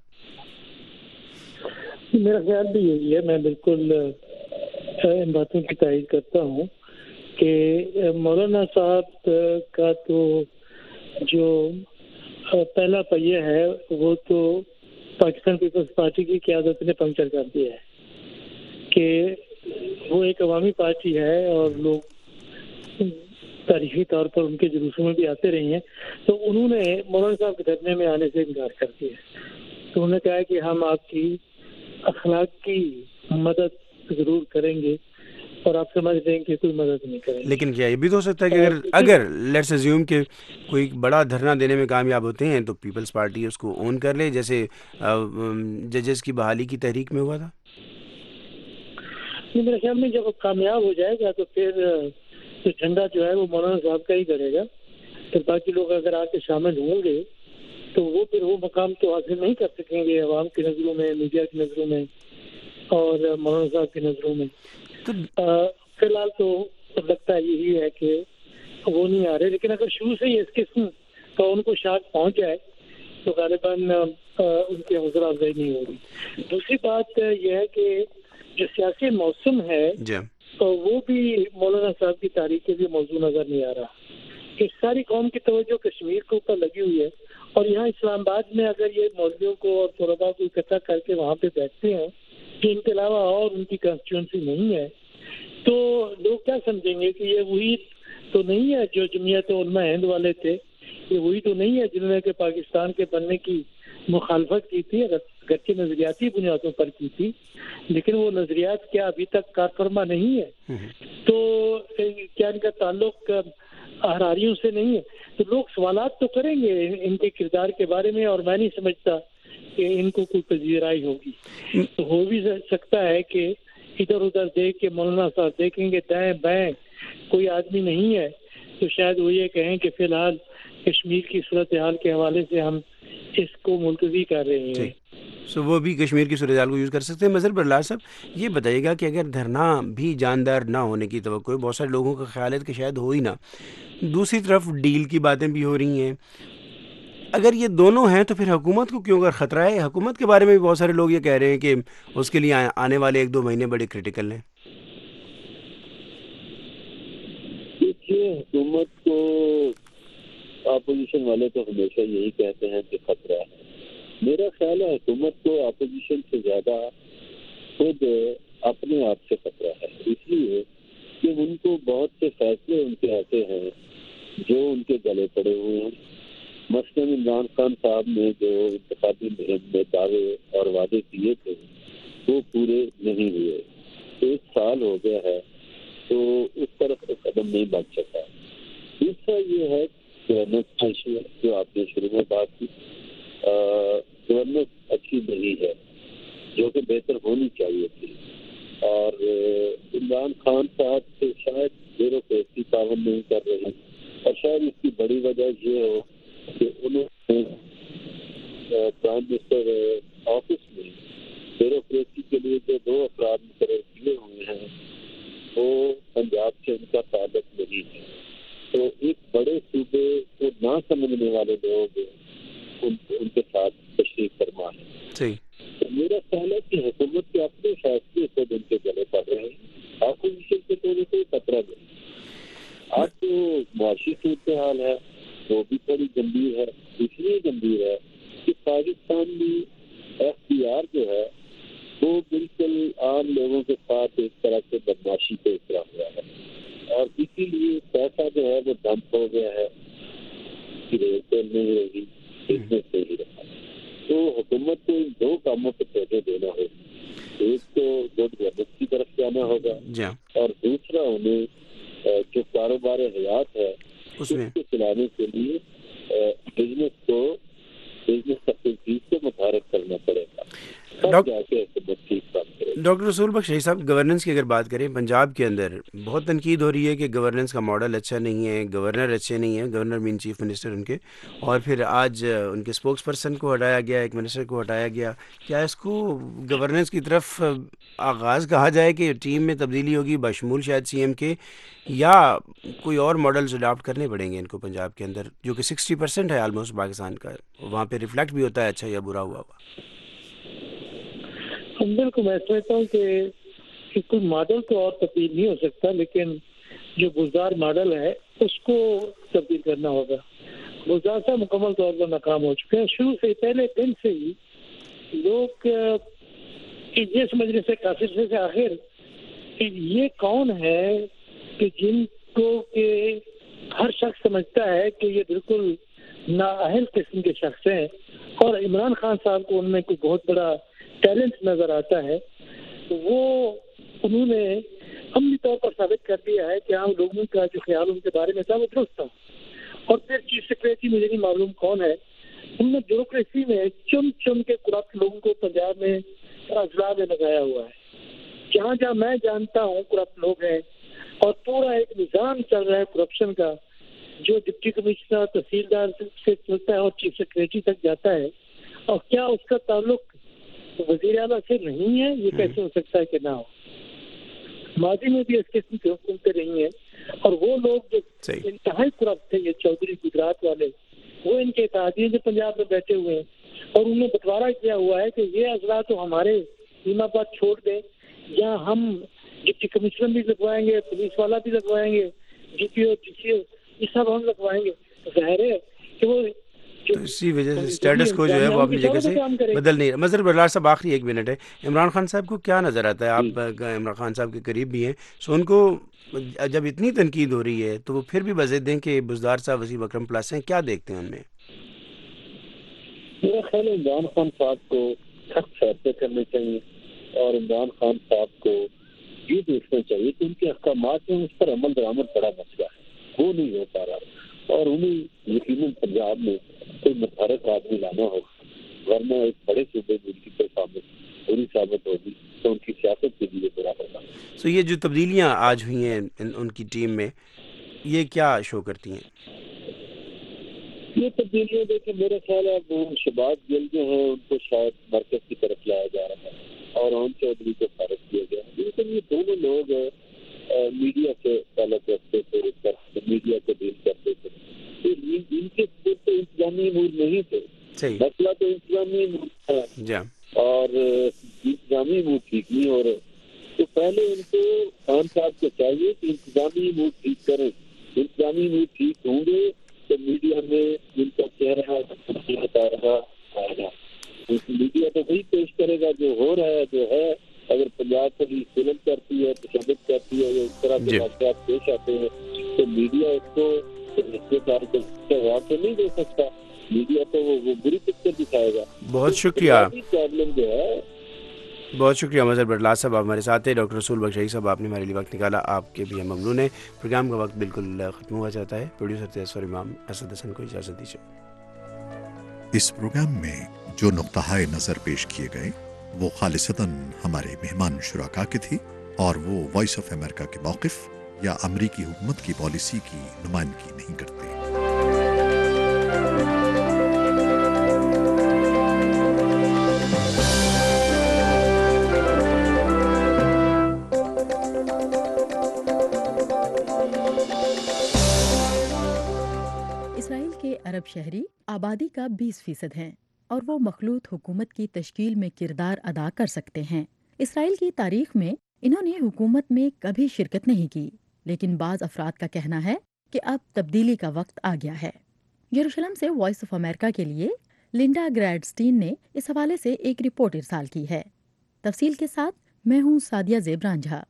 میرا خیال بھی یہی ہے, میں بالکل ان باتوں کی تائید کرتا ہوں کہ مولانا صاحب کا تو جو پہلا پہیہ ہے وہ تو پاکستان پیپلز پارٹی کی قیادت نے پنکچر کر دیا ہے کہ وہ ایک عوامی پارٹی ہے اور لوگ تاریخی طور پر ان کے جلوسوں میں بھی آتے رہے ہیں. تو انہوں نے مولانا صاحب کے دھرنے میں آنے سے انکار کر دیا. تو انہوں نے کہا کہ ہم آپ کی اخلاق کی مدد ضرور کریں گے اور آپ سمجھ لیں کہ کوئی مدد نہیں کریں گے. لیکن کیا یہ بھی تو ہو سکتا ہے کہ اگر لیٹس اسیوم کہ کوئی بڑا دھرنا دینے میں کامیاب ہوتے ہیں تو پیپلز پارٹی اس کو اون کر لے, جیسے ججز کی بحالی کی تحریک میں ہوا تھا؟ میرے خیال میں جب کامیاب ہو جائے گا تو پھر تو جھنڈا جو ہے وہ مولانا صاحب کا ہی کرے گا. پھر باقی لوگ اگر آ کے شامل ہوں گے تو وہ پھر وہ مقام تو حاصل نہیں کر سکیں گے عوام کی نظروں میں, میڈیا کی نظروں میں اور مولانا صاحب کی نظروں میں. فی الحال تو لگتا ہے یہی ہے کہ وہ نہیں آ رہے, لیکن اگر شروع سے ہی اس قسم کا ان کو شاید پہنچ جائے تو غالباً ان کی حوصلہ افزائی نہیں ہوگی. دوسری بات یہ ہے کہ جو سیاسی موسم ہے وہ بھی مولانا صاحب کی تاریخ کے لیے موضوع نظر نہیں آ رہا. اس ساری قوم کی توجہ کشمیر کے اوپر لگی ہوئی ہے, اور یہاں اسلام آباد میں اگر یہ مولویوں کو اور طلباء کو اکٹھا کر کے وہاں پہ بیٹھتے ہیں کہ ان کے علاوہ اور ان کی کانسٹیچوئنسی نہیں ہے, تو لوگ کیا سمجھیں گے کہ یہ وہی تو نہیں ہے جو جمعیت علماء ہند والے تھے, یہ وہی تو نہیں ہے جنہوں نے کہ پاکستان کے بننے کی مخالفت کی تھی, اگرچہ نظریاتی بنیادوں پر کی تھی, لیکن وہ نظریات کیا ابھی تک کارفرما نہیں ہے. تو کیا ان کا تعلق احراریوں سے نہیں ہے؟ تو لوگ سوالات تو کریں گے ان کے کردار کے بارے میں, اور میں نہیں سمجھتا کہ ان کو کوئی پذیرائی ہوگی. تو ہو بھی سکتا ہے کہ ادھر ادھر دیکھ کے مولانا صاحب دیکھیں گے دائیں بائیں کوئی آدمی نہیں ہے, تو شاید وہ یہ کہیں کہ فی الحال کشمیر کی صورتحال کے حوالے سے ہم اس کو ملتوی کر رہے ہیں. وہ بھی کشمیر کی صورتحال کو یوز کر سکتے ہیں. مظہر برلاس صاحب یہ بتائیے گا کہ اگر دھرنا بھی جاندار نہ ہونے کی توقع ہے, بہت سارے لوگوں کا خیال ہے کہ شاید ہو ہی نہ, دوسری طرف ڈیل کی باتیں بھی ہو رہی ہیں, اگر یہ دونوں ہیں تو پھر حکومت کو کیوں اگر خطرہ ہے؟ حکومت کے بارے میں بھی بہت سارے لوگ یہ کہہ رہے ہیں کہ اس کے لیے آنے والے 1-2 مہینے بڑے کرٹیکل ہیں. دیکھیے حکومت کو اپوزیشن والے تو ہمیشہ یہی کہتے ہیں کہ خطرہ ہے. میرا خیال ہے حکومت کو اپوزیشن سے زیادہ خود اپنے آپ سے خطرہ ہے، اس لیے کہ ان کو بہت سے فیصلے ان کے ایسے ہیں جو ان کے گلے پڑے ہوئے ہیں. مثلاً عمران خان صاحب نے جو انتخابی مہم میں دعوے اور وعدے کیے تھے وہ پورے نہیں ہوئے. 1 سال ہو گیا ہے تو اس طرف قدم نہیں بڑھ سکا. دوسرا یہ ہے گورننس جو آپ نے شروع میں بات کی، گورننس اچھی نہیں ہے جو کہ بہتر ہونی چاہیے تھی. اور عمران خان صاحب سے شاید بیوروکریسی تعاون نہیں کر رہی، اور شاید اس کی بڑی وجہ یہ ہو کہ انہوں نے پرائم منسٹر آفس میں بیوروکریسی کے لیے جو 2 افراد مقرر کیے ہوئے ہیں وہ پنجاب سے ان کا تعلق نہیں ہے. تو ایک بڑے صوبے کو نہ سمجھنے والے لوگ ان کے ساتھ تشریف فرما ہے. صحیح. میرا خیال ہے کہ حکومت کے اپنے فیصلے خود ان کے گلے پڑ رہے ہیں، اپوزیشن سے کوئی خطرہ نہیں. آج جو معاشی صورتحال ہے وہ بھی بڑی گمبھیر ہے، اس لیے گمبھیر ہے کہ پاکستان میں اختیار جو ہے وہ بالکل عام لوگوں کے ساتھ ایک طرح سے بدماشی پہ اترا ہوا ہے، اور اسی لیے پیسہ جو ہے وہ ڈمپ ہو گیا ہے کہ ریٹ نہیں رہی، بزنس نہیں رہا. تو حکومت کو ان 2 کاموں پہ توجہ دینا ہوگا. ایک تو گڈ گورننس کی طرف جانا ہوگا، اور دوسرا انہیں جو کاروبار حیات ہے اس کو چلانے کے لیے بزنس کو متحرک کرنا پڑے گا. ڈاکٹر رسول بخش شہید صاحب، گورننس کی اگر بات کریں، پنجاب کے اندر بہت تنقید ہو رہی ہے کہ گورننس کا ماڈل اچھا نہیں ہے، گورنر اچھے نہیں ہیں، گورنر مین چیف منسٹر ان کے، اور پھر آج ان کے اسپوکس پرسن کو ہٹایا گیا، ایک منسٹر کو ہٹایا گیا. کیا اس کو گورننس کی طرف آغاز کہا جائے کہ ٹیم میں تبدیلی ہوگی بشمول شاید سی ایم کے، یا کوئی اور ماڈلز اڈاپٹ کرنے پڑیں گے ان کو پنجاب کے اندر، جو کہ 60% ہے آلموسٹ پاکستان کا، وہاں پہ ریفلیکٹ بھی ہوتا ہے اچھا یا برا ہوا. بالکل، میں سمجھتا ہوں کہ کوئی ماڈل تو اور تبدیل نہیں ہو سکتا، لیکن جو گلزار ماڈل ہے اس کو تبدیل کرنا ہوگا. گلزار صاحب مکمل طور پر ناکام ہو چکے ہیں. شروع سے پہلے دن سے ہی لوگ یہ سمجھنے سے قاصر سے آخر کہ یہ کون ہے کہ جن کو کہ ہر شخص سمجھتا ہے کہ یہ بالکل نااہل قسم کے شخص ہیں، اور عمران خان صاحب کو ان میں کوئی بہت بڑا ٹیلنٹ نظر آتا ہے. وہ انہوں نے عملی طور پر ثابت کر دیا ہے کہ عام لوگوں کا جو خیال ان کے بارے میں تھا وہ درست تھا. اور پھر چیف سیکریٹری مجھے نہیں معلوم کون ہے، ان نے بیوروکریسی میں چم کے کرپٹ لوگوں کو پنجاب میں اضلاع میں لگایا ہوا ہے. جہاں جہاں میں جانتا ہوں کرپٹ لوگ ہیں، اور پورا ایک نظام چل رہا ہے کرپشن کا جو ڈپٹی کمشنر تحصیلدار سے چلتا ہے اور چیف سیکریٹری تک جاتا ہے. اور کیا اس کا تعلق وزیر اعلیٰ سے نہیں ہے؟ یہ کیسے ہو سکتا ہے کہ نہ ہو؟ ماضی میں بھی اس قسم کی حکومتیں رہی ہیں، اور وہ لوگ جو انتہائی کرپٹ تھے، یہ چودھری گجرات والے، وہ ان کے اتحادی جو پنجاب میں بیٹھے ہوئے ہیں، اور انہوں نے بٹوارا کیا ہوا ہے کہ یہ اضلاع تو ہمارے اسلام آباد چھوڑ دیں، یا ہم ڈپٹی کمشنر بھی لگوائیں گے، پولیس والا بھی لگوائیں گے، D P O D C او یہ سب ہم لگوائیں گے. ظاہر ہے کہ وہ تو اسی وجہ سے اسٹیٹس کو جو ہے وہ اپنی جگہ سے بدل نہیں رہا. مظہر بلال صاحب، آخری 1 منٹ ہے. عمران خان صاحب کو کیا نظر آتا ہے؟ آپ عمران خان صاحب کے قریب بھی ہیں، سو ان کو جب اتنی تنقید ہو رہی ہے تو وہ پھر بھی وضاحت دیں کہ بزدار صاحب وسیم اکرم پلس ہیں، کیا دیکھتے ہیں ان میں؟ میرا خیال ہے عمران خان صاحب کو سخت فیصلے کرنے چاہیے، اور عمران خان صاحب کو یہ دیکھنا چاہیے کہ ان کے احکامات میں اس پر عمل درآمد بڑا مسئلہ ہے، وہ نہیں ہو پا رہا. اور انہیں یقیناً پنجاب میں کوئی متحرک آدمی لانا ہوگا، ورنہ ایک بڑے صوبے میں ان کی پرفارمنس بری ثابت ہوگی تو ان کی سیاست کے لیے برا ہوگا. سو یہ جو تبدیلیاں آج ہوئی ہیں ان کی ٹیم میں، یہ کیا شو کرتی ہیں؟ یہ تبدیلیاں دیکھیں میرا خیال ہے وہ شہباز گل جو ہیں ان کو شاید مرکز کی طرف لایا جا رہا ہے، اور اون چودھری کو فارغ کیا گیا. لیکن یہ دونوں لوگ میڈیا سے تعلق رکھتے تھے، میڈیا کو ڈیل کرتے تھے. ان کے تو انتظامی امور نہیں تھے، مسئلہ تو انتظامی امور تھا، اور انتظامی امور ٹھیک نہیں ہو رہے. تو پہلے ان کو خان صاحب کو چاہیے کہ انتظامی امور ٹھیک کریں، انسانی بھی ٹھیک ہوں گے تو میڈیا میں ان کا چہرہ بتا رہا آئے گا. میڈیا تو وہی پیش کرے گا جو ہو رہا ہے جو ہے. اگر پنجاب پولیس ظلم کرتی ہے تشدد کرتی ہے یا اس طرح کے واقعات پیش آتے ہیں تو میڈیا اس کو جواب تو نہیں دے سکتا. میڈیا تو وہ بری پکچر دکھائے گا. بہت شکریہ. پرابلم جو ہے بہت شکریہ مظہر بٹلہ صاحب، آپ ہمارے ساتھ ہیں. ڈاکٹر رسول بخش شہید صاحب، آپ نے ہمارے لیے وقت نکالا، آپ کے بھی ہم ممنون ہیں. پروگرام کا وقت بالکل ختم ہوا جاتا ہے. پروڈیوسر تیسور امام اسد حسن کو اجازت دیجیے. اس پروگرام میں جو نقطہ نظر پیش کیے گئے وہ خالصتاً ہمارے مہمان شرکا کے تھی اور وہ وائس آف امریکہ کے موقف یا امریکی حکومت کی پالیسی کی نمائندگی نہیں کرتے. اسرائیل کے عرب شہری آبادی کا 20% ہیں اور وہ مخلوط حکومت کی تشکیل میں کردار ادا کر سکتے ہیں. اسرائیل کی تاریخ میں انہوں نے حکومت میں کبھی شرکت نہیں کی، لیکن بعض افراد کا کہنا ہے کہ اب تبدیلی کا وقت آ گیا ہے. یروشلم سے وائس آف امریکہ کے لیے لنڈا گریڈسٹین نے اس حوالے سے ایک رپورٹ ارسال کی ہے. تفصیل کے ساتھ میں ہوں سعدیہ زیب رانجھا.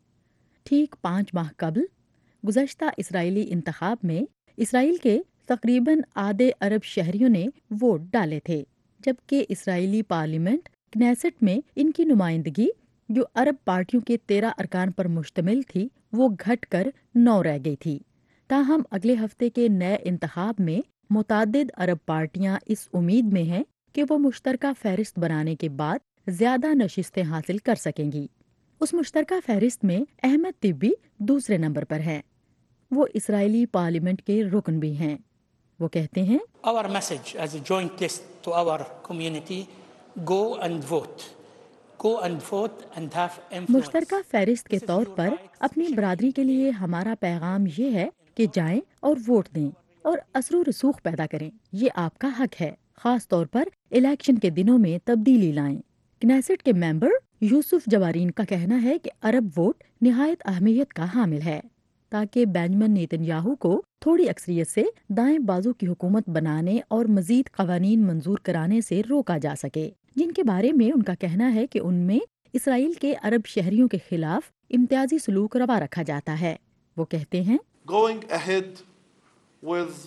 ٹھیک 5 ماہ قبل گزشتہ اسرائیلی انتخاب میں اسرائیل کے تقریباً آدھے عرب شہریوں نے ووٹ ڈالے تھے، جبکہ اسرائیلی پارلیمنٹ کنیسٹ میں ان کی نمائندگی جو عرب پارٹیوں کے 13 ارکان پر مشتمل تھی وہ گھٹ کر 9 رہ گئی تھی. تاہم اگلے ہفتے کے نئے انتخاب میں متعدد عرب پارٹیاں اس امید میں ہیں کہ وہ مشترکہ فہرست بنانے کے بعد زیادہ نشستیں حاصل کر سکیں گی. اس مشترکہ فہرست میں احمد طبی دوسرے نمبر پر ہیں. وہ اسرائیلی پارلیمنٹ کے رکن بھی ہیں. وہ کہتے ہیں Our message as a joint list to our community, go and vote. Go and vote and have influence. مشترکہ فہرست کے طور پر اپنی برادری کے لیے ہمارا پیغام یہ ہے کہ جائیں اور ووٹ دیں اور اثر و رسوخ پیدا کریں. یہ آپ کا حق ہے. خاص طور پر الیکشن کے دنوں میں تبدیلی لائیں. کنیسٹ کے ممبر یوسف جوارین کا کہنا ہے کہ عرب ووٹ نہایت اہمیت کا حامل ہے تاکہ بینجمن نیتن یاہو کو تھوڑی اکثریت سے دائیں بازو کی حکومت بنانے اور مزید قوانین منظور کرانے سے روکا جا سکے، جن کے بارے میں ان کا کہنا ہے کہ ان میں اسرائیل کے عرب شہریوں کے خلاف امتیازی سلوک روا رکھا جاتا ہے. وہ کہتے ہیں Going ahead with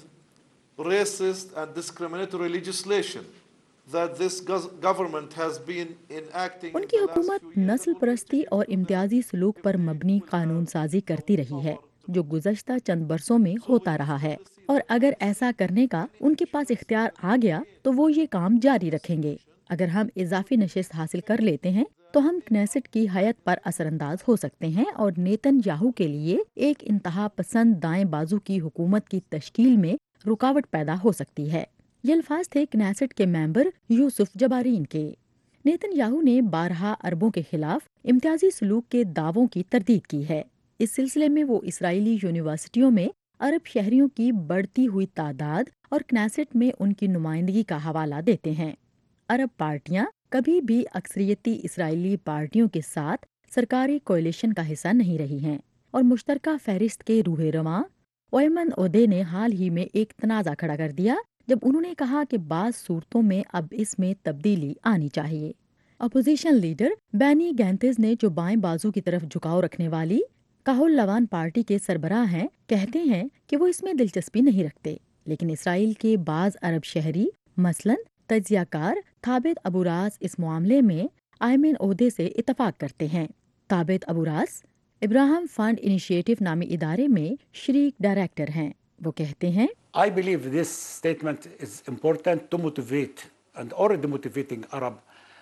racist and discriminatory legislation that this government has been enacting. ان کی حکومت نسل پرستی اور امتیازی سلوک پر مبنی قانون سازی کرتی رہی ہے جو گزشتہ چند برسوں میں ہوتا رہا ہے، اور اگر ایسا کرنے کا ان کے پاس اختیار آ گیا تو وہ یہ کام جاری رکھیں گے. اگر ہم اضافی نشست حاصل کر لیتے ہیں تو ہم کنیسٹ کی حیت پر اثر انداز ہو سکتے ہیں اور نیتن یاہو کے لیے ایک انتہا پسند دائیں بازو کی حکومت کی تشکیل میں رکاوٹ پیدا ہو سکتی ہے. یہ الفاظ تھے کنیسٹ کے ممبر یوسف جبارین کے. نیتن یاہو نے 12 اربوں کے خلاف امتیازی سلوک کے دعووں کی تردید کی ہے. اس سلسلے میں وہ اسرائیلی یونیورسٹیوں میں عرب شہریوں کی بڑھتی ہوئی تعداد اور کنیسٹ میں ان کی نمائندگی کا حوالہ دیتے ہیں. عرب پارٹیاں کبھی بھی اکثریتی اسرائیلی پارٹیوں کے ساتھ سرکاری کولیشن کا حصہ نہیں رہی ہیں اور مشترکہ فہرست کے روح رواں ایمن اودے نے حال ہی میں ایک تنازع کھڑا کر دیا جب انہوں نے کہا کہ بعض صورتوں میں اب اس میں تبدیلی آنی چاہیے. اپوزیشن لیڈر بینی گینتز نے جو بائیں بازو کی طرف جھکاؤ رکھنے والی کاہل لوان پارٹی کے سربراہ ہیں کہتے ہیں کہ وہ اس میں دلچسپی نہیں رکھتے، لیکن اسرائیل کے بعض عرب شہری مثلاً تجزیہ کار ثابت ابو راس اس معاملے میں ایمن عہدے سے اتفاق کرتے ہیں. Thabet Abu Rass Abraham fund initiative نامی ادارے میں شریک ڈائریکٹر ہیں. وہ کہتے ہیں I believe this statement is important to motivate and already motivating Arab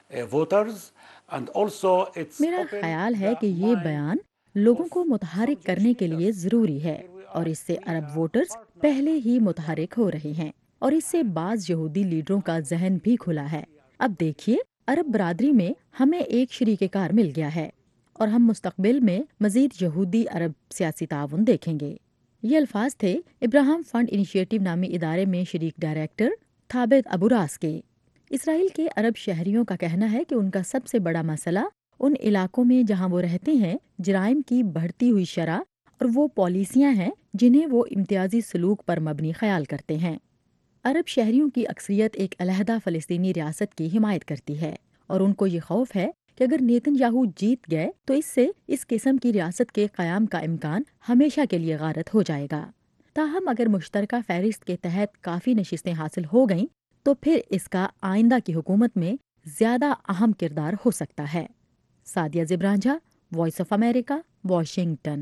voters and also it's میرا خیال ہے کہ یہ بیان لوگوں کو متحرک کرنے کے لیے ضروری ہے اور اس سے عرب ووٹرز پہلے ہی متحرک ہو رہے ہیں اور اس سے بعض یہودی لیڈروں کا ذہن بھی کھلا ہے. اب دیکھیے عرب برادری میں ہمیں ایک شریک کار مل گیا ہے اور ہم مستقبل میں مزید یہودی عرب سیاسی تعاون دیکھیں گے. یہ الفاظ تھے ابراہم فنڈ انیشیٹو نامی ادارے میں شریک ڈائریکٹر ثابت ابو راس کے. اسرائیل کے عرب شہریوں کا کہنا ہے کہ ان کا سب سے بڑا مسئلہ ان علاقوں میں جہاں وہ رہتے ہیں جرائم کی بڑھتی ہوئی شرح اور وہ پالیسیاں ہیں جنہیں وہ امتیازی سلوک پر مبنی خیال کرتے ہیں۔ عرب شہریوں کی اکثریت ایک علیحدہ فلسطینی ریاست کی حمایت کرتی ہے اور ان کو یہ خوف ہے کہ اگر نیتن یاہو جیت گئے تو اس سے اس قسم کی ریاست کے قیام کا امکان ہمیشہ کے لیے غارت ہو جائے گا۔ تاہم اگر مشترکہ فہرست کے تحت کافی نشستیں حاصل ہو گئیں تو پھر اس کا آئندہ کی حکومت میں زیادہ اہم کردار ہو سکتا ہے۔ سعدیہ زبرانجہ، voice of America, Washington.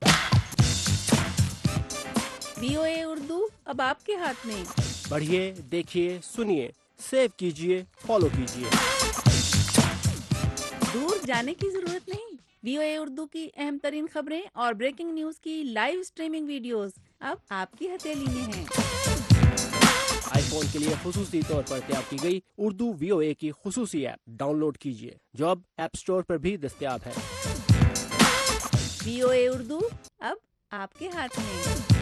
VOA Urdu اب آپ کے ہاتھ میں۔ پڑھیے، دیکھیے، سنیے، سیو کیجیے، فالو کیجیے۔ دور جانے کی ضرورت نہیں۔ VOA اردو کی اہم ترین خبریں اور بریکنگ نیوز کی لائیو سٹریمنگ ویڈیوز اب آپ کی ہتھیلی میں ہیں۔ آئی فون کے لیے خصوصی طور پر تیار کی گئی اردو VOA کی خصوصی ایپ ڈاؤن لوڈ کیجیے، جو اب ایپ سٹور پر بھی دستیاب ہے۔ VOA اردو اب آپ کے ہاتھ میں۔